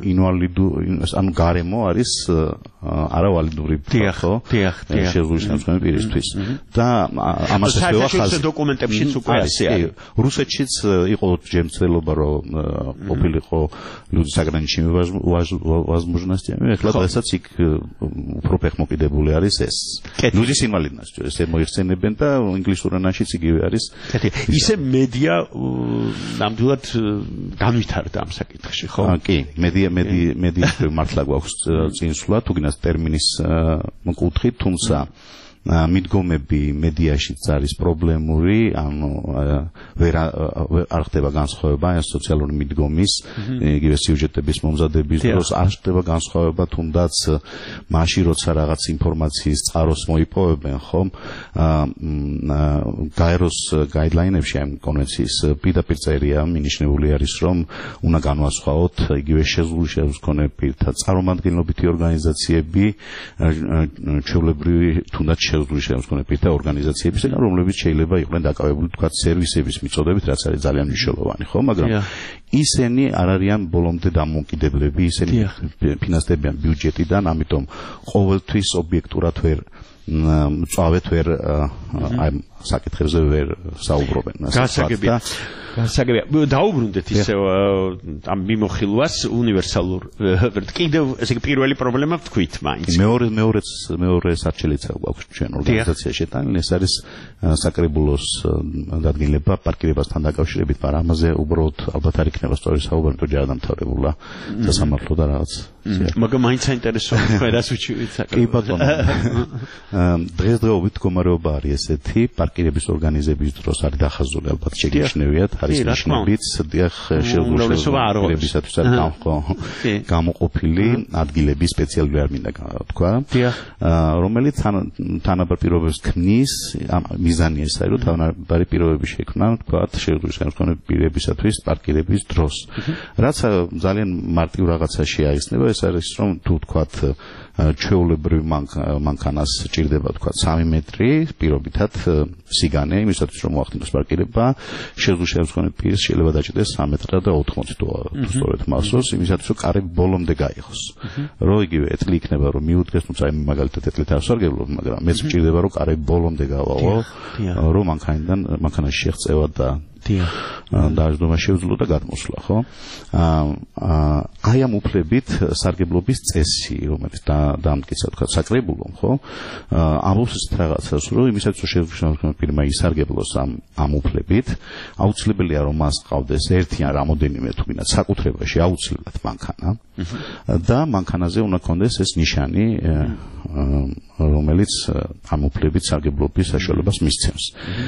ანუ გარემო არის არავალიდური, ხო? შეზღუდული შემოსავალი პირისთვის. და ამას ესევა ხაზი.
საერთაშორისო დოკუმენტებშიც უკვე არის.
რუსეთშიც იყო ჯერმცდელობა, რომ ყოფილიყო люди заграничными возможностями. ეხლა დღესაც იქ უფრო ფეხმოკიდებული არის ეს. ლუდის ინვალიდნას ესე მოიხსენებენ და ინგლისურ ენაშიც იგივე არის.
ისე მედია ნამდვილად განვითარდა ამ საკითხში, ხო?
კი, მედიის მართლა გვაქვს წინსვლა, თუგინას ტერმინის მკუთხით, თუმცა მიდგომები მედიაშიც არის პრობლემური, ანუ არ ხდება განსხვავება სოციალური მიდგომის, იგივე სიუჟეტების მომზადების დროს არ ხდება განსხვავება, თუნდაც მაშინ როცა რაღაც ინფორმაციის წყაროს მოიპოვებენ, ხომ? გაეროს გაიდლაინებში ამ კონვენციის პირდაპირ წერია მინიშნებული არის, რომ უნდა განვასხვაოთ იგივე შეზღუდული შემოსავალი პირთა წარმომადგენლობითი ორგანიზაციები, ჩვეულებრივი თუნდაც შეზღუდული შემოსავალი პირთა ორგანიზაციებისგან, რომლებიც შეიძლება იყვნენ დაკავებული თქვა სერვისების მიწოდებით, რაც არის ძალიან მნიშვნელოვანი, ხო? მაგრამ ისინი არ არიან ბოლომდე დამოუკიდებლები, ისინი ფინანსდებიან ბიუჯეტიდან, ამიტომ ყოველთვის ობიექტურად ვერ წავეთ ვერ აი საკითხებზე ვერ საუბრობენ.
გასაგებია. დაუბრუნდეთ ისევ ამ მიმოხილვას უნივერსალურ კიდევ ესე იგი პირველი პრობლემა ვთქვით მაინც.
მეორე სარჩელიცა გვაქვს ჩვენ ორგანიზაციაში შეტანილი, ეს არის საკრებულოს დადგენილება პარკირებასთან დაკავშირებით, მაგრამ ამაზე უბრალოდ ალბათ არ იქნება სწორი საუბარი, თუ ჯერ დამთავრებულა სასამართლო და რაღაც.
მაგრამ მაინც საინტერესოა თქვენ რას უჩვით
საკრებულოს. კი ბატონო. დღესდღეობით მდგომარეობა არის ესეთი, პარკირების ორგანიზების დროს არის დახაზული ალბათ შეგეშნევიათ, არის ნიშნებით, დიახ, შეუძლებლობებისათვის არის გამოყოფილი ადგილები სპეციალური არ მინდა თქვა, რომელიც თანაბარ პირობებს ქმნის, მიზანი ეს არის, რომ თანაბარი პირობები შექმნან, თქვა, შეუძლებელი შემოსავალი პირებისათვის პარკირების დროს. რაც ძალიან მარტივ რაღაცაში აიხსნება, ეს არის, რომ თუ თქვათ ჩვეულებრივ მანქანას ჭირდება თქვა 3 მეტრი პირობითად სიგანე იმისათვის რომ მოახდინოს პარკირება, შეზღუდული შემოსავალი პირს შეიძლება დაჭირდეს 3 მეტრა და 80 თუ სწორედ მასოს, იმისათვის რომ კარები ბოლომდე გაიღოს. რომ იგივე ეთლი იქნება რომ მიუდგეს, თუმცა აი მაგალითად ეთლით არ ვსარგებლობ, მაგრამ მეც მჭირდება რომ კარები ბოლომდე გავაღვო, რომ მანქანაში შეღწევა და დაჟდომა შეუძლო და გადმოსვლა, ხო? აი ამ უფლებით სარგებლობის წესი, რომელიც დაამტკიცა თქვა საკრებულომ, ხო? ამბობს რაღაცას, რომ იმისაც რომ შეგვიძლია პირმა ისარგებლოს ამ უფლებით, აუცილებელია რომ მას ყავდეს ერთი ან რამოდენიმე თუნდაც საკუთრებაში აუცილებლად მანქანა და მანქანაზე უნდა კონდეს ეს ნიშანი, რომელიც ამ უფლებით სარგებლობის საშუალებას მისცემს.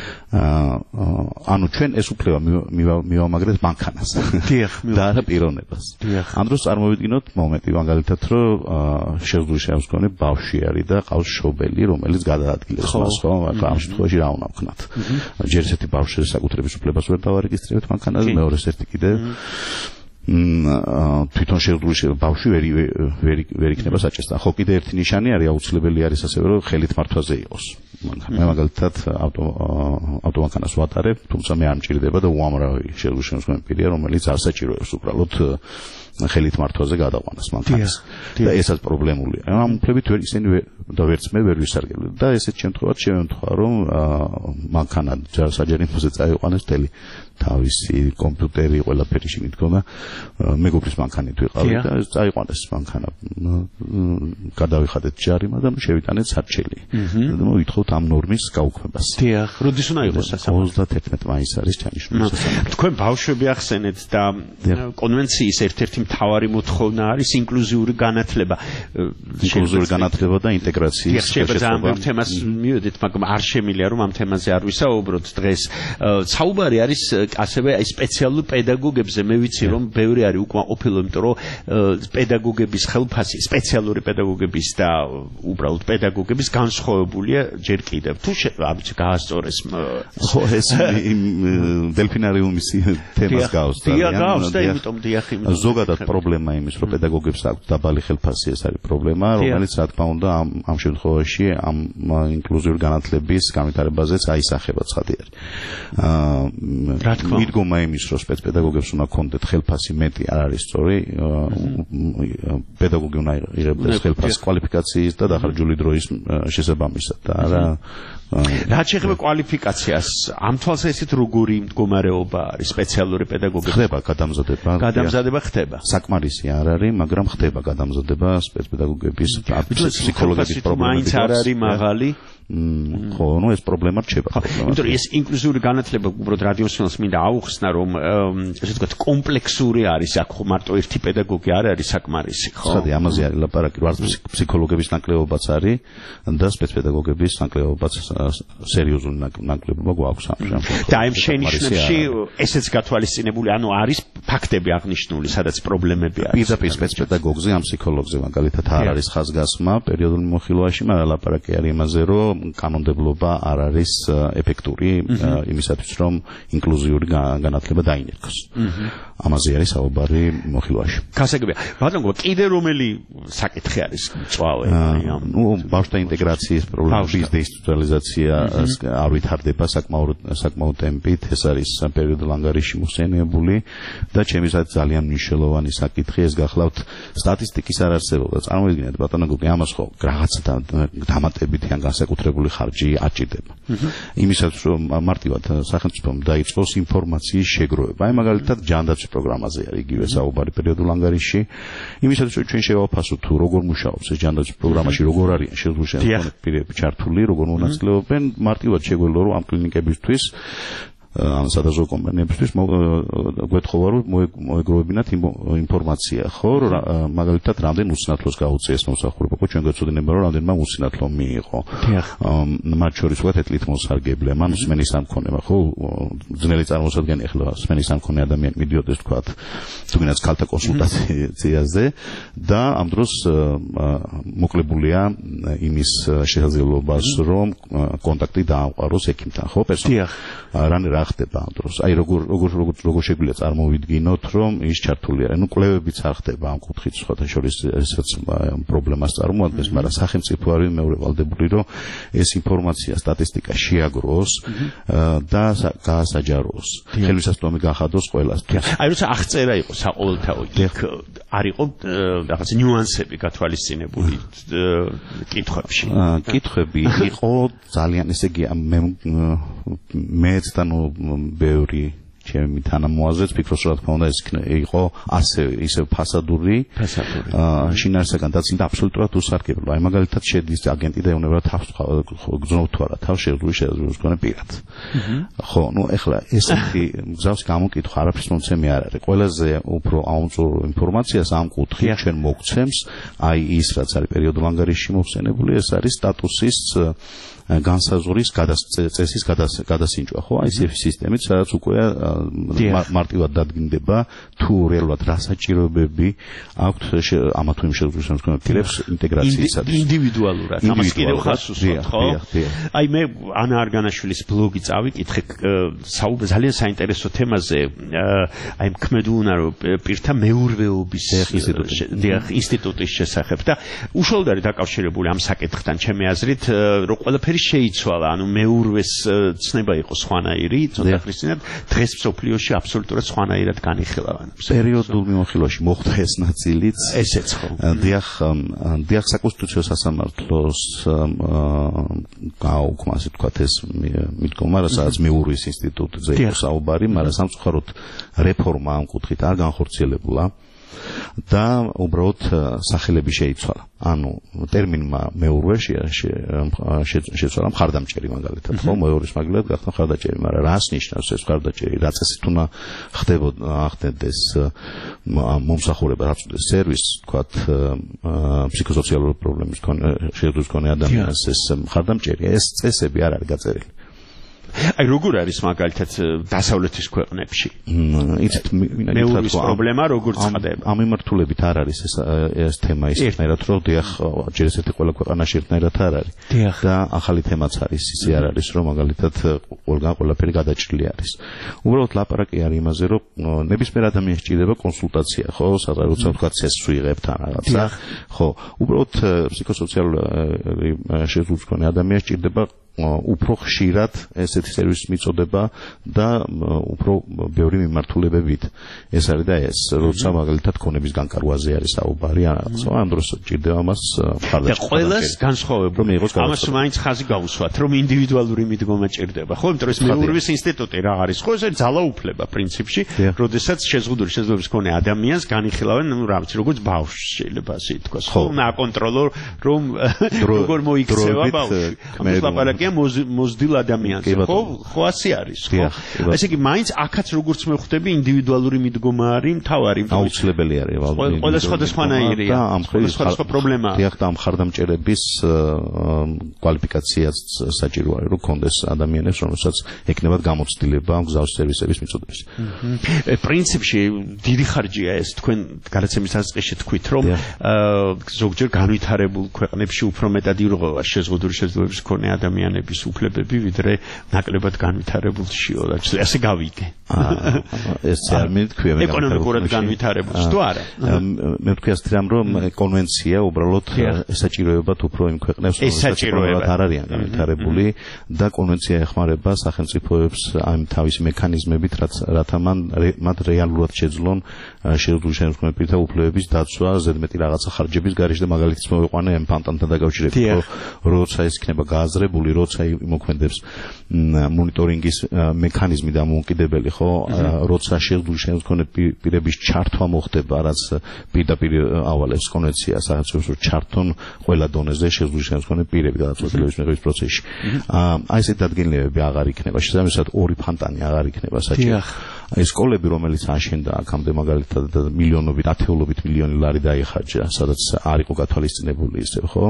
ანუ ჩვენ ეს უფლება მივამაგრეთ მანქანას და არა პიროვნებას. ამ დროს წარმოვიდგინოთ მომენტი მაგალითად, რომ შეზღუდული შემოსავალი ბავშვი არის და ყავს შობელი, რომელიც გადაადგილებს მას, ხო? ამ შემთხვევაში რა უნდა ვქნათ? ჯერ ესეთი ბავშვის საკუთრების უფლებას ვერ დავარეგისტრირებთ მანქანაზე, მეორეს ერთი კიდე თვითონ შეზღუდული ბავშვი ვერ იქნება საჭესთან. ხო, კიდე ერთი ნიშანი არის, აუცილებელი არის ასევე, რომ ხელით მართვაზე იყოს. მე მაგალითად ავტომანქანას ვატარებ, თუმცა მე არ მჭირდება და უამრავი შეზღუდული პირია, რომელიც არ საჭიროებს უბრალოდ ხელით მართვაზე გადაყვანას მანქანას. და ესაც პრობლემულია. ამ უფლებით ისინი და ვერც მე ვერ ვისარგებლებ. და ესეთ შემთხვევაში შემთხვევა, რომ მანქანა საჯერიმოზე წაიყვანეს მთელი თავისი კომპიუტერი ყველაფერი შემდგომა მეგობრის მანქანით ვიყავი და წაიყვანეს მანქანა. გადავიხადეთ ჯარიმა და შევიტანეთ სარჩელი. და მოვითხოვთ ამ ნორმის გაუქმებას.
დიახ, როდის უნდა იყოს
სასამართლო? 31 მაისს არის ჩანიშნული სასამართლო.
თქვენ ბავშვები ახსენეთ და კონვენციის ერთ-ერთი მთავარი მოთხოვნა არის ინკლუზიური განათლება.
ინკლუზიური განათლება და ინტეგრაციის
შესაძლებლობა. ამ თემას მივედით, მაგრამ არ შემიძლია რომ ამ თემაზე არ ვისაუბროთ დღეს. საუბარი არის ასევე აი სპეციალურ პედაგოგებზე. მე ვიცი რომ ბევრი არის უკმაყოფილო, იმიტომ რომ პედაგოგების ხელფასი, სპეციალური პედაგოგების და უბრალოდ პედაგოგების განსხვავებულია ჯერ კიდევ. თუ ამით გაასწორეს
ხო ეს დელფინარიუმის თემას გავსწრე.
და იმიტომ დიახი.
ზოგადად პრობლემა იმის, რომ პედაგოგებს აქვს დაბალი ხელფასი, ეს არის პრობლემა, რომელიც რა თქმა უნდა ამ შემთხვევაში ამ ინკლუზიური განათლების განვითარებაზეც აისახება ცხადი არის. მიდგომა იმის, რომ სპეცპედაგოგებს უნდა ქონდეთ ხელფასი მეტი არ არის სწორი. პედაგოგი უნდა იღებდეს ხელფასს კვალიფიკაციის და დახარჯული დროის შესაბამისად და არა
რაც შეეხება კვალიფიკაციას, ამ თვალსაზრისით როგორი მდგომარეობა არის სპეციალური პედაგოგების?
ხდება გადამზადება.
გადამზადება ხდება.
საკმარისი არ არის, მაგრამ ხდება გადამზადება სპეცპედაგოგების ფსიქოლოგების პრობლემების.
მაინც არ არის მაღალი.
ხო, ნუ ეს პრობლემა რჩება.
იმიტომ რომ ეს ინკლუზიური განათლება უბრალოდ რადიოსმენელს მინდა აუხსნა, რომ ესე ვთქვათ კომპლექსური არის, აქ ხო მარტო ერთი პედაგოგი არ არის საკმარისი, ხო?
ხადი ამაზე არის ლაპარაკი, რომ ფსიქოლოგების ნაკლებობაც არის და სპეცპედაგოგების ნაკლებობაც სერიოზული ნაკლებობა გვაქვს ამ შემთხვევაში.
და ამ შენიშვნებში ესეც გათვალისწინებული, ანუ არის ფაქტები აღნიშნული, სადაც პრობლემები არის.
პირდაპირ სპეცპედაგოგზე, ამ ფსიქოლოგზე მაგალითად არ არის ხაზგასმა პერიოდული მოხილვაში, მაგრამ ლაპარაკი არის იმაზე, რომ კანონმდებლობა არ არის ეფექტური იმისათვის, რომ ინკლუზიური განათლება დაინერგოს. ამაზე არის საუბარი მოხილვაში.
გასაგებია. ბატონო, კიდე რომელი საკითხი არის მწვავე?
ნუ ბავშვთა ინტეგრაციის პრობლემა, დეინსტიტუციონალიზაცია არ ვითარდება საკმაოდ ტემპით, ეს არის პერიოდულ ანგარიში მოხსენიებული და ჩემისაც ძალიან მნიშვნელოვანი საკითხი ეს გახლავთ სტატისტიკის არარსებობა. წარმოიდგინეთ ბატონო, ამას ხო რაღაცა დამატებითი ან განსაკუთრებული ხარჯი აჭირდება. იმისათვის რომ მარტივად სახელმწიფომ დაიწყოს ინფორმაციის შეგროვება. აი მაგალითად ჯანდაცვის პროგრამაზე არის იგივე საუბარი პერიოდულ ანგარიში. იმისათვის რომ ჩვენ შევაფასოთ თუ როგორ მუშაობს ეს ჯანდაცვის პროგრამაში, როგორ არიან შესაძლებელი პირები ჩართული, როგორ მონაწილეობენ, მარტივად შეგვეძლო რომ ამ კლინიკებისთვის ამ სადაზო კომპანიებისთვის გვეთხოვა რომ მოეგროვებინათ ინფორმაცია, ხო, მაგალითად რამდენ უცნათლოს გაუწიეს მოსახურება, ხო ჩვენ გვეცოდინება რომ რამდენმა უცნათლო მიიღო. მათ შორის ვთქვათ ეთლით მოსარგებლებმა, სმენის სამქონემა, ხო, ძნელი წარმოსადგენი ახლა სმენის სამქონე ადამიანი მიდიოდეს ვთქვათ თუნდაც ქალთა კონსულტაციაზე და ამ დროს მოკლებულია იმის შესაძლებლობას რომ კონტაქტი დაამყაროს ექიმთან, ხო, პერსონალთან. რა ხდება ამ დროს? აი როგორ შეგვიძლია წარმოვიდგინოთ, რომ ის ჩართული არის. ნუ კვლევებიც არ ხდება ამ კუთხით, სხვათა შორის ესაც პრობლემას წარმოადგენს, მაგრამ სახელმწიფო არის მეორე ვალდებული, რომ ეს ინფორმაცია, სტატისტიკა შეაგროვოს და გაასაჯაროს. ხელმისაწვდომი გახადოს ყველასთვის.
აი როცა აღწერა იყო საყოველთაო, იქ არ იყო რაღაც ნიუანსები გათვალისწინებული კითხვებში.
კითხვები იყო ძალიან, ესე იგი მეც და ბევრი ჩემი თანამოაზრეც ფიქრობს რომ რა თქმა უნდა ეს იყო ისე ფასადური შინაარსაგან დაცინდა აბსოლუტურად უსარგებლო. აი მაგალითად შედის აგენტი და ეუბნება თავს გძნობ თუ არა თავს შეძლოს მქონე პირად. ხო, ნუ ეხლა ესეთი გზავს გამოკითხვა არაფრის მომცემი არ არის. ყველაზე უფრო აუმწურო ინფორმაციას ამ კუთხით ჩვენ მოგცემს აი ის რაც არის პერიოდულ ანგარიში მოხსენებული, ეს არის სტატუსის განსაზღვრის წესის გადასინჯვა, ხო? აი ეს სისტემით, სადაც უკვე მარტივად დადგინდება თუ რეალურად რა საჭიროებები აქვთ ამა თუ იმ შეუძლებლობის მქონე პირებს ინტეგრაციისათვის.
ინდივიდუალურად. ამას კიდევ ხას უსვამთ, ხო? აი მე ანა არგანაშვილის ბლოგი წავიკითხე ძალიან საინტერესო თემაზე, აი ქმედუნა რომ პირთა მეურვეობის ინსტიტუტის შესახებ და უშუალოდ არის დაკავშირებული ამ საკითხთან ჩემი აზრით, რომ ყველაფერი შეიცვალა, ანუ მეურვეს ცნება იყო სხვანაირი, ცოტა ხნის წინათ, დღეს მსოფლიოში აბსოლუტურად სხვანაირად განიხილავანებს.
პერიოდულ მიმოხილვაში მოხდა ეს ნაწილიც.
ესეც ხო.
დიახ საკონსტიტუციო სასამართლოს გააუქმა, ასე ვთქვათ, ეს მიდგომა, სადაც მეურვის ინსტიტუტზე იყო საუბარი, მაგრამ სამწუხაროდ რეფორმა ამ კუთხით არ განხორციელებულა და უბრალოდ სახელები შეიცვალა. ანუ ტერმინმა მეურვე შეცვალა მხარდამჭერი მაგალითად, ხო? მეურვის მაგალითად გახდა მხარდამჭერი, მაგრამ რას ნიშნავს ეს მხარდამჭერი? რა წესით უნდა ხდებოდეს მომსახურება, რაც სერვისს, ვთქვათ, ფსიქოსოციალური პრობლემის შეძლოს მქონე ადამიანს ეს მხარდამჭერი, ეს წესები არ არის გაწერილი.
აი როგორ არის მაგალითად დასავლეთის ქვეყნებში?
იცით,
მეურვის პრობლემა როგორ წყდება?
ამ მიმართულებით არ არის ეს თემა ისეთნაირად, რომ დიახ, ჯერ ესეთი ყველა ქვეყანაში ერთნაირად არ არის. და ახალი თემაც არის, ისე არ არის, რომ მაგალითად ყველაფერი გადაჭრილი არის. უბრალოდ ლაპარაკი არის იმაზე, რომ ნებისმიერ ადამიანს სჭირდება კონსულტაცია, ხო, როცა ვთქვათ წესს ვიღებთ ან რაღაცა, ხო, უბრალოდ ფსიქოსოციალური შეძლოს მქონე ადამიანს სჭირდება უფრო ხშირად ესეთი სერვისის მიწოდება და უფრო ბევრი მიმართულებებით. ეს არის და ეს, როცა მაგალითად ქონების განკარგვაზე არის საუბარი, ამ დროს ჭირდება მას მხარდაჭერა.
და ყველას განსხვავებული. ამას მაინც ხაზი გავუსვათ, რომ ინდივიდუალური მიდგომა ჭირდება. ხო, იმიტომ რომ ეს მეურვის ინსტიტუტი რა არის? ხო, ეს ძალაუფლება პრინციპში, როდესაც შეზღუდული შეძლებლობის მქონე ადამიანს განიხილავენ, ну, რა ვიცი, როგორც ბავშვს შეიძლება ასე ითქვას. ხო, ნაკონტროლო რომ როგორ მოიქცევა ბავშვი. ამას ლაპარაკია მოზრდილ ადამიანს, ხო ასე არის, ხო? ესე იგი, მაინც აქაც როგორც მე ხვდები, ინდივიდუალური მიდგომა არის მთავარი.
აუცილებელი არის,
ყველა სხვადასხვანაირია. სხვადასხვა პრობლემაა.
დიახ, და ამ მხარდამჭერების კვალიფიკაციაც საჭირო არის, რომ კონდეს ადამიანებს, რომელსაც ეკნებათ გამოცდილება გზავის სერვისების მიწოდების.
პრინციპში დიდი ხარჯია ეს, თქვენ გადაცემის დასაწყისში თქვით, რომ ზოგჯერ განვითარებულ ქვეყნებში უფრო მეტად ირღვევა შეზღუდული შეძლებლობის მქონე ადამიანების უფლებები, ვიდრე ნაკლებად განვითარებულშიო, ასე გავიგე.
ეს ტერმინი თქვია მე
ეკონომიკურად განვითარებულს თუ არა?
მე ვთქვი ასე რომ კონვენცია უბრალოდ ესაჭიროებათ უფრო იმ ქვეყნებს, რომელსაც არ არიან განვითარებული და კონვენცია ეხმარება სახელმწიფოებს ამ თავისი მექანიზმებით, რათა მათ რეალურად შეძლონ შეძლოს შემდგომ პირთა უფლებების დაცვა, ზედმეტი რაღაცა ხარჯების გარეშე და მაგალითიც მოვიყვანე ემპანტანთან დაკავშირებით, როცა ეს იქნება გააზრებული, როცა იმოქმედებს მონიტორინგის მექანიზმი და მოუკიდებელი, ხო, როცა შეძლოს შემდგომ პირების ჩართვა მოხდება, რაც პირდაპირ ავალებს კონვენციას, სახელმწიფოს ჩართონ ყველა დონეზე შეძლოს შემდგომ პირები გადაწყვეტილების მიღების პროცესში. აი ეს დადგენილებები აღარ იქნება, შესაბამისად ორი ფანტანი აღარ იქნება საჭირო. აი სკოლები, რომელიც აშენდა აქამდე მაგალითად მილიონობით, ათეულობით მილიონი ლარი დაიხარჯა, სადაც არ იყო გათვალისწინებული ისე, ხო?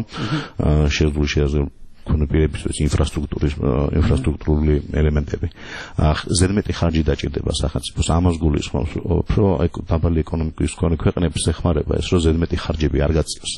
შეძლოს კონპირების ინფრასტრუქტურული ელემენტები. ზედმეტი ხარჯი დაჭირდება სახელმწიფოს, ამას გულისხმობს, რომ დაბალი ეკონომიკის მქონე ქვეყნებს ეხმარება ეს, რომ ზედმეტი ხარჯები არ გაწევს.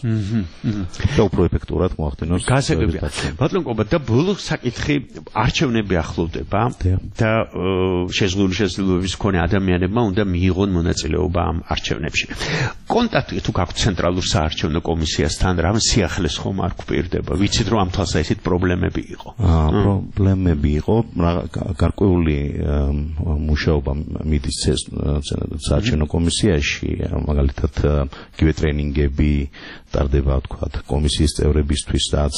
და უფრო ეფექტურად მოახდინოს
გასაგებია. ბატონ კობა, და ბოლო საკითხი, არჩევნები ახლოვდება და შეზღუდული შეძლებლობის მქონე ადამიანებმა უნდა მიიღონ მონაწილეობა ამ არჩევნებში. კონტაქტი თუ გაქვთ ცენტრალურ საარჩევნო კომისიასთან, რამ სიახლეს ხომ არ გვპირდება? ვიცით რომ ამ თვალსაზრისით პრობლემები იყო.
პრობლემები იყო, გარკვეული მუშაობა მიდის საარჩევნო კომისიაში, მაგალითად იგივე ტრენინგები ტარდება, ვთქვათ, კომისიის წევრებისთვის, რაც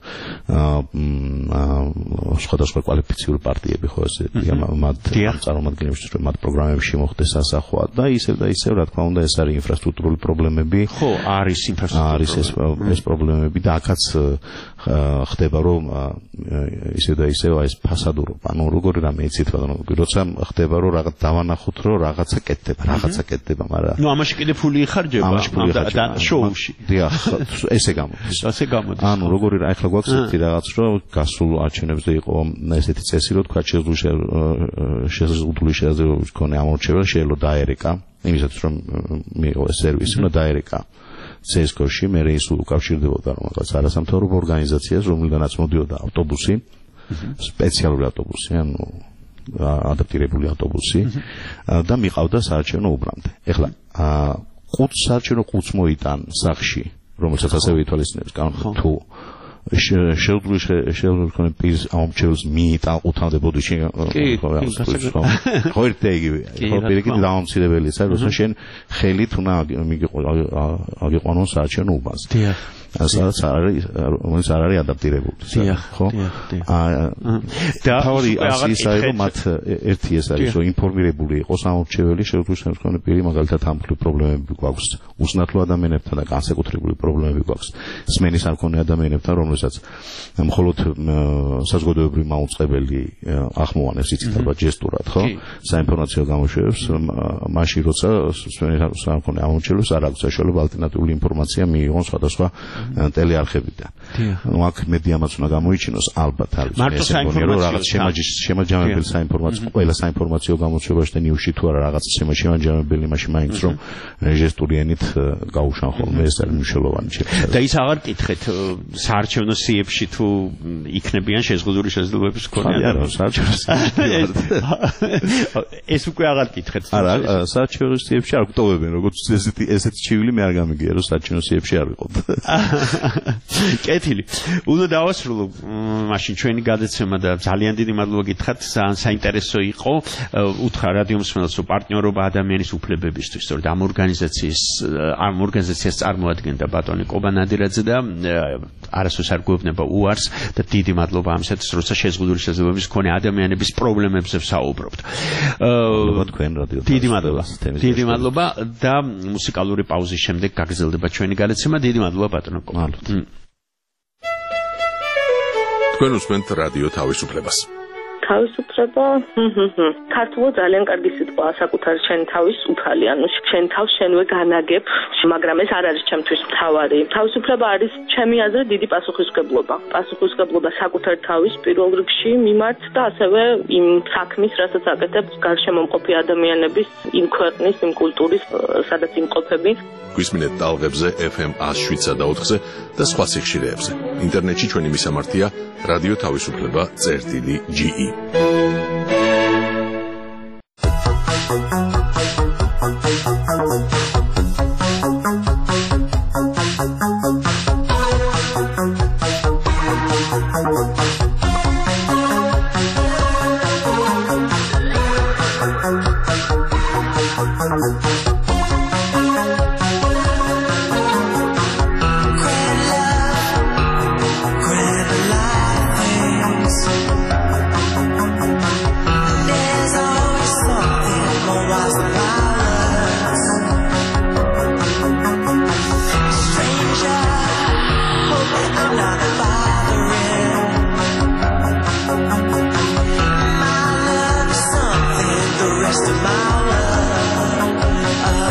სხვადასხვა კვალიფიციური პარტიები ხო ესე მათ წარმომადგენლებისთვის, რომ მათ პროგრამებში მოხდეს ასახვა და ისევ და ისევ, რა თქმა უნდა, ეს არის ინფრასტრუქტურული პრობლემები.
ხო, არის ინფრასტრუქტურული.
არის ეს პრობლემები და აქაც ხდება ხდება რომ ისე და ისე ეს ფასადურო ანუ როგორი რამე იცით ბატონო როცა ხდება რომ რაღაც დავანახოთ რომ რაღაცა კეთდება მაგრამ
ნუ ამაში კიდე ფული იხარჯება და შოუში
დიახ ესე გამოდის ანუ როგორი რა ახლა გვაქვს ერთი რაღაც რომ გასულ არჩევნებზე იყო ესეთი წესი რომ თქვა შეზღუდული შესაძლებლობის მქონე ამორჩეველი შეიძლება დაერეკა იმისაც რომ მიიღო სერვისი უნდა დაერეკა CSGO-ში მე ის უკავშირდებოდა რაღაც არასამთავრობო ორგანიზაციას რომელიდანაც მოდიოდა ავტობუსი სპეციალური ავტობუსი ანუ ადაპტირებული ავტობუსი და მიყავდა საარჩევნო უბრამდე ეხლა საარჩევნო ყუთს მოიტან სახში რომელსაც ასევე ითვალისწინებს კანონი თუ შეუძლებელი პირის ამორჩეველს მიიტან ყუთამდე ბოდიში ხო ერთი იგივეა ხო პირიქით დამამცირებელია როცა შენ ხელით უნდა აგიყვანონ საარჩევნო უბანს სადაც რომელიც არ არის ადაპტირებული ხო და თავი ის არის რომ მათ ერთი ეს არის რომ ინფორმირებული იყოს ამორჩეველი შეუძლებელი მქონე პირი მაგალითად ამ პრობლემები გვაქვს უსნათლო ადამიანებთან და განსაკუთრებული პრობლემები გვაქვს სმენის არ მქონე ადამიანებთან რომელსაც მხოლოდ საზოგადოებრივი მაუწყებელი ახმოვანებს იცით ალბათ ჯესტურად ხო საინფორმაციო გამოშვებებს მაშინ როცა სმენის არ მქონე ამორჩეველს არ აქვს საშუალება ალტერნატიული ინფორმაცია მიიღონ სხვადასხვა ტელეარხებიდან. ნუ აქ მედიამაც უნდა გამოიჩინოს ალბათ არის ეს რომ რაღაც შემაჯამებელი საინფორმაციო ყველა საინფორმაციო გამოშვებაში და ნიუსში თუ არა რაღაც შემაჯამებელი მაშინ მაინც რომ ჟესტური ენით გაუშან ხოლმე ეს არის მნიშვნელოვანი შეფასება.
და ის აღარ კითხეთ საარჩევნო სიებში თუ იქნებიან შეზღუდული შესაძლებლობების მქონე
არა საარჩევნო
ეს უკვე აღარ კითხეთ.
არა საარჩევნო სიებში არ გვტოვებენ როგორც ესეთი ჩივილი მე არ გამიგია რომ საარჩევნო სიებში არ ვიყოთ.
კეთილი. უნდა დავასრულო მაშინ ჩვენი გადაცემა და ძალიან დიდი მადლობა გითხრათ. ძალიან საინტერესო იყო. უთხრა რადიო მსმენელს რომ პარტნიორობა ადამიანის უფლებებისთვის, სწორედ ამ ორგანიზაციას წარმოადგენდა ბატონი კობა ნადირაძე და არასდროს არ გვეუბნება უარს და დიდი მადლობა ამისათვის, როცა შეზღუდული შესაძლებლობების მქონე ადამიანების პრობლემებზე ვსაუბრობთ. დიდი მადლობა და მუსიკალური პაუზის შემდეგ გაგრძელდება ჩვენი გადაცემა. დიდი მადლობა ბატონო კობა.
თქვენ უსმენთ რადიო თავისუფლებას.
თავისუფლება ქართულად ძალიან კარგი სიტყვაა საკუთარ შენ თავის უფალი ანუ შენ თავს შენვე განაგებ მაგრამ ეს არ არის ჩემთვის მთავარი თავისუფლება არის ჩემი აზრით დიდი პასუხისმგებლობა საკუთარ თავის პირველ რიგში მიმართ და ასევე იმ საქმის რასაც აკეთებს გარშემომყოფი ადამიანების იმ ქვეყნის იმ კულტურის სადაც იმყოფები
გვისმინეთ ტალღებზე FM 107.4-ზე და სხვა სიხშირეებზე ინტერნეტში ჩვენი მისამართია რადიო თავისუფლება.ge
rest of my world.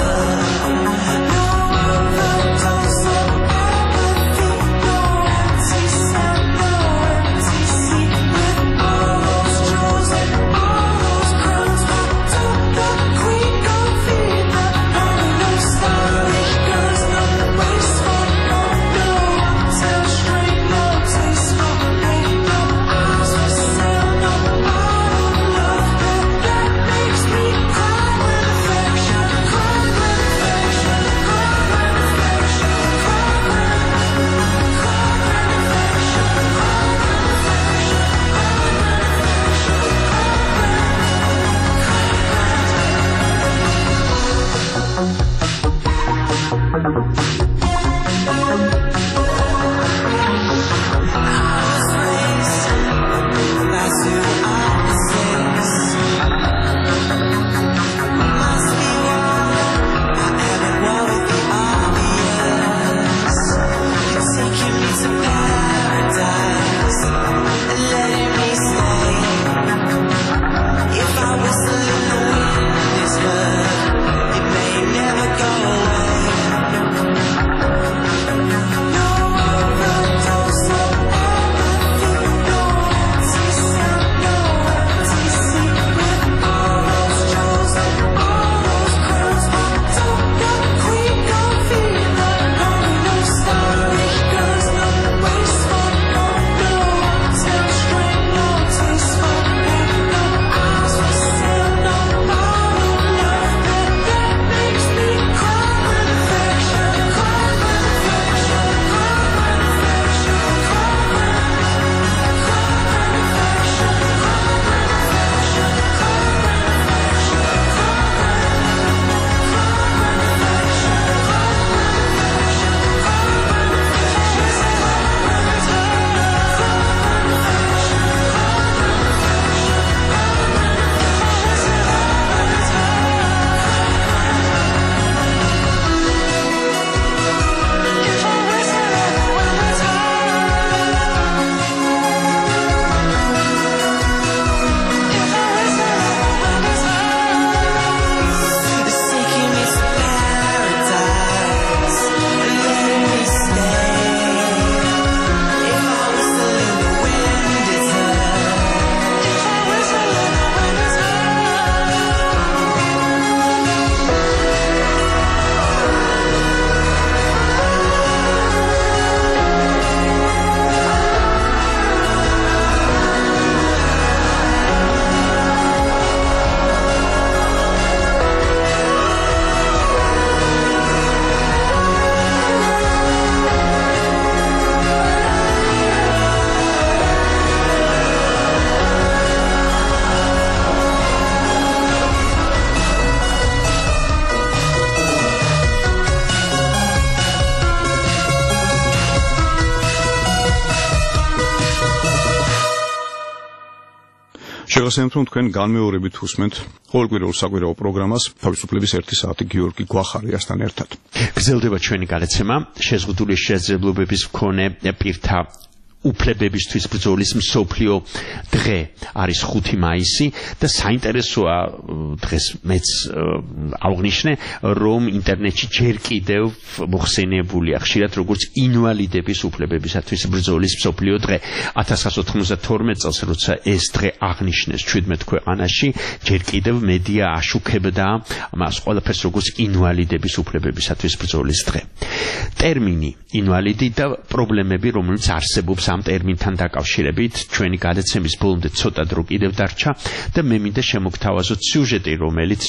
შეგახსენებთ, რომ თქვენ განმეორებით უსმენთ ყოველკვირეულ საკვირაო პროგრამას თავისუფლების 1 საათი გიორგი გვახარიასთან ერთად.
გრძელდება ჩვენი გადაცემა შეზღუდული შესაძლებლობების მქონე პირთა უფლებებისთვის ბრძოლის მსოფლიო დღე არის 5 მაისი და საინტერესოა დღეს მეც აღნიშნე რომ ინტერნეტში ჯერ კიდევ მოხსენებულია ხშირად როგორც ინვალიდების უფლებებისათვის ბრძოლის მსოფლიო დღე 1992 წელს როცა ეს დღე აღნიშნეს 17 ქვეყანაში ჯერ კიდევ მედია აშუქებდა მას ყველაფერს როგორც ინვალიდების უფლებებისათვის ბრძოლის დღე ტერმინი ინვალიდი და პრობლემები რომელიც არსებობს ამ ტერმინთან დაკავშირებით ჩვენი გადაცემის ბოლომდე ცოტა დრო კიდევ დარჩა და მე მინდა შემოგთავაზოთ სიუჟეტი რომელიც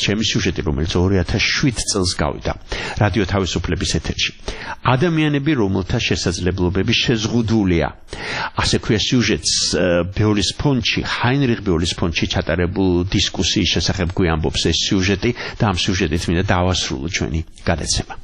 2007 წელს გავიდა რადიო თავისუფლების ეთერში ადამიანები რომელთა შესაძლებლობები შეზღუდულია ასე ქვია სიუჟეტს ბეოლის ფონდში ჰაინრიხ ბეოლის ფონდში ჩატარებულ დისკუსიის შესახებ გვიამბობს ეს სიუჟეტი და ამ სიუჟეტით მინდა დავასრულო ჩვენი გადაცემა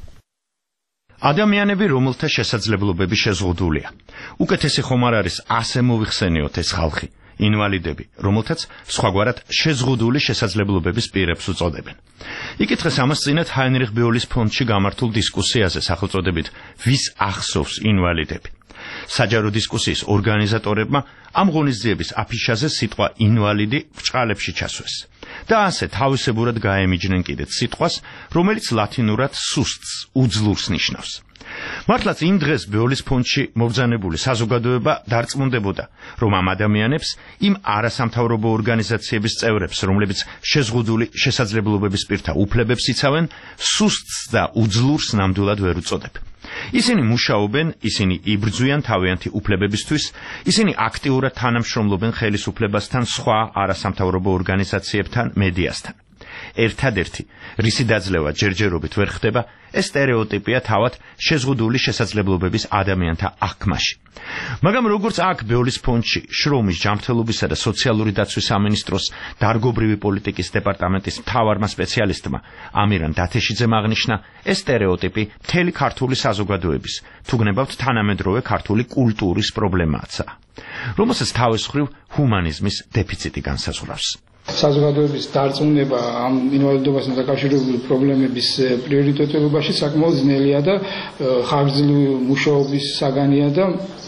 ადამიანები რომელთა შესაძლებლობები შეზღუდულია უკეთესი ხომ არ არის ასე მოვიხსენიოთ ეს ხალხი ინვალიდები რომელთაც სხვაგვარად შეზღუდული შესაძლებლობების პირებს უწოდებენ იკითხეს ამას წინათ ჰაინრიხ ბეოლის ფონდში გამართულ დისკუსიაზე სახელწოდებით ვის ახსოვს ინვალიდები საჯარო დისკუსიის ორგანიზატორებმა ამ ღონისძიების აფიშაზე სიტყვა ინვალიდი ბრჭყალებში ჩასვეს და ასე თავისებურად გაემიჯნენ კიდეც სიტყვას, რომელიც ლათინურად სუსტს, უძლურს ნიშნავს. მართლაც იმ დღეს ბეოლის ფონდში მობრძანებული საზოგადოება დარწმუნდებოდა, რომ ამ ადამიანებს, იმ არასამთავრობო ორგანიზაციების წევრებს, რომლებიც შეზღუდული შესაძლებლობების პირთა უფლებებს იცავენ, სუსტს და უძლურს ნამდვილად ვერ უწოდებ. ისინი მუშაობენ, ისინი იბრძვიან თავიანთი უფლებებისთვის, ისინი აქტიურად თანამშრომლობენ ხელისუფლებასთან, სხვა არასამთავრობო ორგანიზაციებთან, მედიასთან. ერთადერთი, რისი დაძლევა ჯერჯერობით ვერ ხდება, ეს სტერეოტიპია თავად შეზღუდული შესაძლებლობების ადამიანთა აღქმაში. მაგრამ როგორც აქ ბეოლის ფონდში, შრომის, ჯანმრთელობისა და სოციალური დაცვის სამინისტროს დარგობრივი პოლიტიკის დეპარტამენტის მთავარმა სპეციალისტმა ამირან დათეშიძემ აღნიშნა, ეს სტერეოტიპი მთელი ქართული საზოგადოების, თუ გნებავთ თანამედროვე ქართული კულტურის პრობლემაა, რომელსაც თავის მხრივ ჰუმანიზმის დეფიციტი განსაზღვრავს.
საზოგადოების დარწმუნება ამ ინვალიდობასთან დაკავშირებული პრობლემების პრიორიტეტებობაში საკმაოდ ძნელია და ხანგრძლივი მუშაობის საგანია და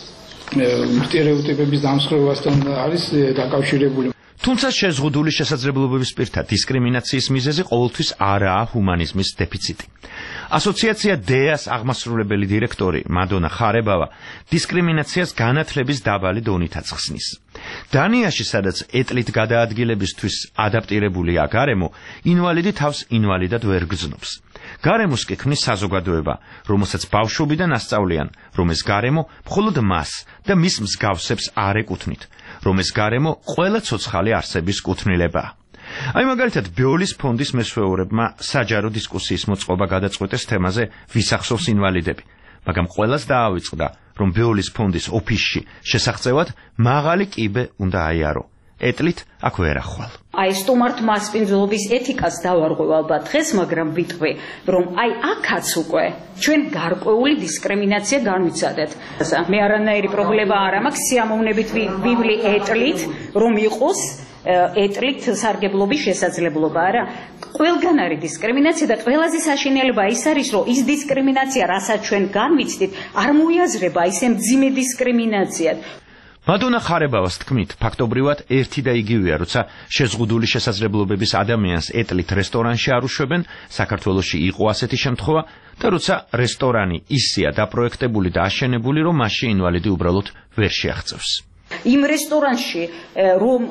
სტერეოტიპების დამსხვრევასთან არის დაკავშირებული.
თუმცა შეზღუდული შესაძლებლობების პირთა დისკრიმინაციის მიზეზი ყოველთვის არაა ჰუმანიზმის დეფიციტი. ასოციაცია დეას აღმასრულებელი დირექტორი მადონა ხარებავა დისკრიმინაციას განათლების დაბალი დონით ახსნის. დანიაში, სადაც ეტლით გადაადგილებისთვის ადაპტირებულია გარემო, ინვალიდი თავს ინვალიდად ვერ გრძნობს. გარემოს კი ქმნის საზოგადოება, რომელსაც ბავშვობიდან ასწავლიან, რომ ეს გარემო მხოლოდ მას და მის მსგავსებს არ ეკუთვნით, რომ ეს გარემო ყველა ცოცხალი არსების კუთვნილებაა. აი მაგალითად ბეოლის ფონდის მესვეურებმა საჯარო დისკუსიის მოწყობა გადაწყვეტეს თემაზე ვის ახსოვს ინვალიდები, მაგრამ ყველას დაავიწყდა, რომ ბეოლის ფონდის ოფისში შესახწევად მაღალი კიბე უნდა აიარო. ეტლით აქ ვერ ახვალ.
აი სტუმართ მასპინძლობის ეთიკას დავარღვევ ალბათ დღეს, მაგრამ ვიტყვი, რომ აი აქაც უკვე ჩვენ გარკვეული დისკრიმინაცია განვიცადეთ. მე არანაირი პრობლემა არ მაქვს სიამოვნებით ვივლი ეტლით, რომ იყოს ეტლით სარგებლობის შესაძლებლობა, არა? ყველგან არის დისკრიმინაცია და ყველაზე საშინელება ის არის, რომ ის დისკრიმინაცია, რასაც ჩვენ განვიცდით, არ მოიაზრება ისე მძიმე დისკრიმინაციად.
მადონა ხარებავას თქმით, ფაქტობრივად ერთი და იგივეა, როცა შეზღუდული შესაძლებლობების ადამიანს ეტლით რესტორანში არ უშვებენ, საქართველოში იყო ასეთი შემთხვევა, და როცა რესტორანი ისეა დაპროექტებული და აშენებული, რომ მასში ინვალიდი უბრალოდ ვერ შეაღწევს.
იმ რესტორანში რომ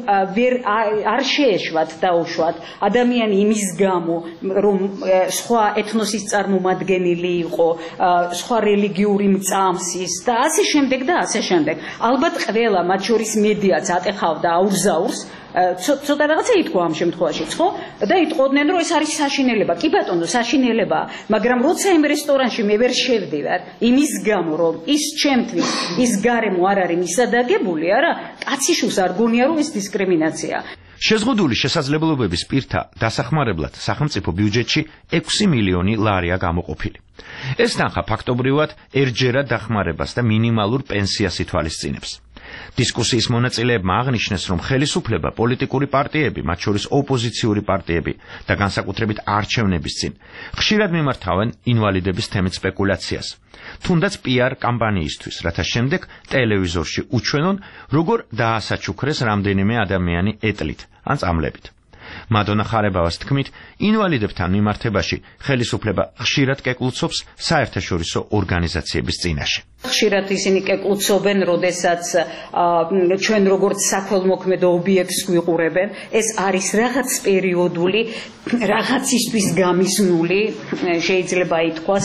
არ შეეშვათ დაუშვათ ადამიანი იმის გამო რომ სხვა ეთნოსის წარმომადგენელი იყო, სხვა რელიგიური მწამსის და ასე შემდეგ და ასე შემდეგ. ალბათ ყველა მათ შორის მედიაც ატეხავდა აურზაურს ცოტა რაღაცა ითქვა ამ შემთხვევაში, ხო? და იტყოდნენ, რომ ეს არის საშინელება. კი ბატონო, საშინელებაა, მაგრამ როცა იმ რესტორანში მე ვერ შევდივარ, იმის გამო, რომ ის ჩემთვის ის გარემო არ არის მისადაგებული, არა, კაციშუს არ გონია, რომ ეს დისკრიმინაციაა.
შეზღუდული შესაძლებლობების პირთა დასახმარებლად სახელმწიფო ბიუჯეტში 6 მილიონი ლარია გამოყოფილი. ეს თანხა ფაქტობრივად ერთჯერად დახმარებას და მინიმალურ პენსიას ითვალისწინებს. დისკუსიის მონაწილეებმა აღნიშნეს, რომ ხელისუფლება, პოლიტიკური პარტიები, მათ შორის ოპოზიციური პარტიები და განსაკუთრებით არჩევნების წინ ხშირად მიმართავენ ინვალიდების თემით სპეკულაციას, თუნდაც PR კამპანიისთვის, რათა შემდეგ ტელევიზორში უჩვენონ, როგორ დაასაჩუქრეს რამდენიმე ადამიანი ეტლით ან წამლებით. მადონა ხარებავას თქმით, ინვალიდებთან მიმართებაში ხელისუფლება ხშირად კეკლუცობს საერთაშორისო ორგანიზაციების წინაშე.
ხშირად ისინი კეკლუცობენ, როდესაც ჩვენ როგორც საქველმოქმედო ობიექტს გვიყურებენ, ეს არის რაღაც პერიოდული, რაღაცისთვის გამიზნული, შეიძლება ითქვას,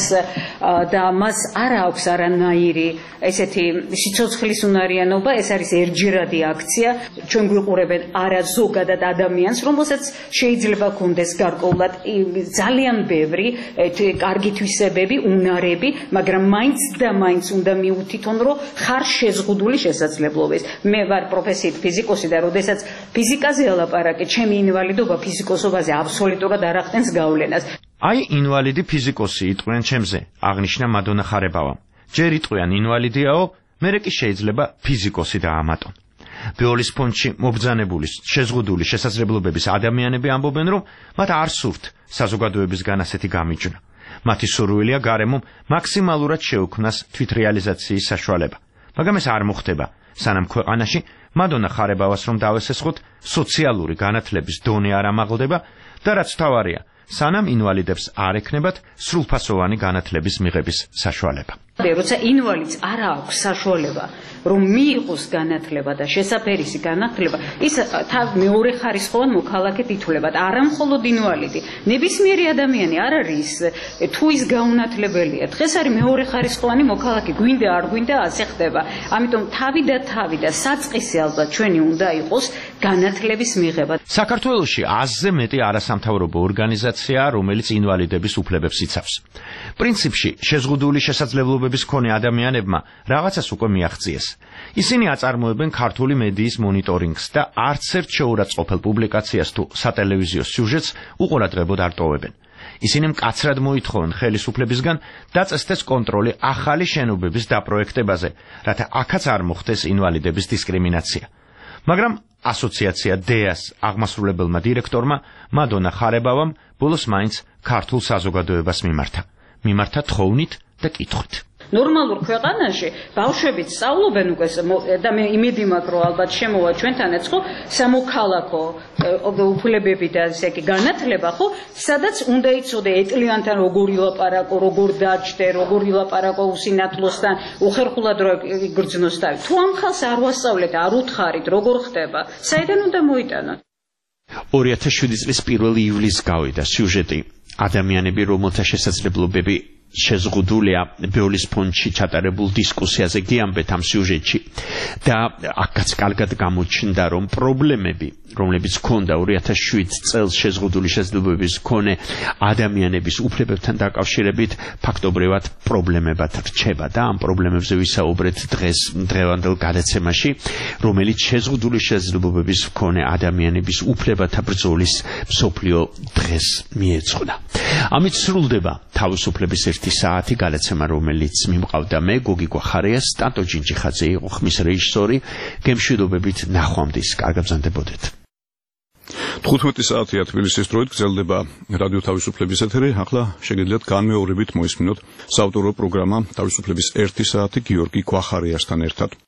და მას არ აქვს არანაირი ესეთი სიცოცხლის უნარიანობა, ეს არის ერთჯერადი აქცია, ჩვენ გვიყურებენ არა ზოგადად ადამიანს, რომელსაც შეიძლება ქონდეს გარკვეულად ძალიან ბევრი კარგი თვისებები, უნარები, მაგრამ მაინც და მაინც უნდა მიუთითონ, რომ ხარ შეზღუდული შესაძლებლობების. მე ვარ პროფესიით ფიზიკოსი და როდესაც ფიზიკაზე ელაპარაკე, ჩემი ინვალიდობა ფიზიკოსობაზე აბსოლუტურად არ ახდენს გავლენას.
აი ინვალიდი ფიზიკოსი იტყვიან ჩემზე, აღნიშნა მადონა ხარებავამ. ჯერ იტყვიან ინვალიდიაო, მერე კი შეიძლება ფიზიკოსი დაამატონ. ბეოლის ფონდში მობრძანებული შეზღუდული შესაძლებლობების ადამიანები ამბობენ, რომ მათ არ სურთ საზოგადოებისგან ასეთი გამიჯვნა. მათი სურვილია გარემომ მაქსიმალურად შეუქმნას თვითრეალიზაციის საშუალება. მაგრამ ეს არ მოხდება, სანამ ქვეყანაში მადონა ხარებავას რომ დავესესხოთ, სოციალური განათლების დონე არ ამაღლდება და რაც თავარია, სანამ ინვალიდებს არ ექნებათ სრულფასოვანი განათლების მიღების საშუალება.
როცა ინვალიდს არ აქვს საშუალება, რომ მიიღოს განათლება და შესაფერისი განათლება, ის მეორე ხარისხოვან მოქალაქედ ითვლება. არა მხოლოდ ინვალიდი, ნებისმიერი ადამიანი არ არის თუ ის გაუნათლებელია. დღეს არის მეორე ხარისხოვანი მოქალაქე, გვინდა არ გვინდა, ასე ხდება. ამიტომ თავი და საწყისი ალბათ ჩვენი უნდა იყოს განათლების მიღება.
საქართველოში 100-ზე მეტი არასამთავრობო ორგანიზაციაა, რომელიც ინვალიდების უფლებებს იცავს. პრინციპში შეზღუდული შესაძლებლობების მქონე ადამიანებმა რაღაცას უკვე მიაღწიეს. ისინი აწარმოებენ ქართული მედიის მონიტორინგს და არც ერთ შეურაცხყოფელ პუბლიკაციას თუ სატელევიზიო სიუჟეტს უყურადღებოდ არ ტოვებენ. ისინი მკაცრად მოითხოვენ ხელისუფლებისგან დაწესდეს კონტროლი ახალი შენობების დაპროექტებაზე, რათა აქაც არ მოხდეს ინვალიდების დისკრიმინაცია. მაგრამ ასოციაცია დეას აღმასრულებელმა დირექტორმა მადონა ხარებავამ ბოლოს მაინც ქართულ საზოგადოებას მიმართა თხოვნით და კითხვით.
ნორმალურ ქვეყანაში ბავშვებიც სწავლობენ უკვე და მე იმედი მაქვს, რომ ალბათ შემოვა ჩვენთანაც, ხო, სამოქალაქო უფლებები და ესე იგი განათლება, ხო, სადაც უნდა იცოდე ეტლიანთან როგორ ილაპარაკო, როგორ დაჯდე, როგორ ილაპარაკო უსინათლოსთან, უხერხულად რო იგრძნოს თავი. თუ ამ ხალხს არ ვასწავლეთ, არ უთხარით, როგორ ხდება, საიდან უნდა მოიტანოთ?
2007 წლის 1 ივლისს გავიდა სიუჟეტი ადამიანები, რომელთა შესაძლებლობები შეზღუდულია ბეოლის ფონდში ჩატარებულ დისკუსიაზე გიამბეთ ამ სიუჟეტში და აქაც კარგად გამოჩნდა, რომ პრობლემები, რომლებიც ჰქონდა 2007 წელს შეზღუდული შესაძლებლობების მქონე ადამიანების უფლებებთან დაკავშირებით, ფაქტობრივად პრობლემებად რჩება და ამ პრობლემებზე ვისაუბრეთ დღევანდელ გადაცემაში, რომელიც შეზღუდული შესაძლებლობების მქონე ადამიანების უფლებათა ბრძოლის მსოფლიო დღეს მიეძღვნა. ამით სრულდება თავისუფლების ერთი საათი გადაცემა, რომელიც მიმყავდა მე, გოგი გვახარია, სტანტო ჯინჯიხაძე იყო ხმის რეჟისორი. გემშვიდობებით ნახვამდის, კარგად ბრძანდებოდეთ.
15 საათია თბილისის დროით გრძელდება რადიო თავისუფლების ეთერი. ახლა შეგიძლიათ განმეორებით მოისმინოთ საავტორო პროგრამა თავისუფლების ერთი საათი გიორგი გვახარიასთან ერთად.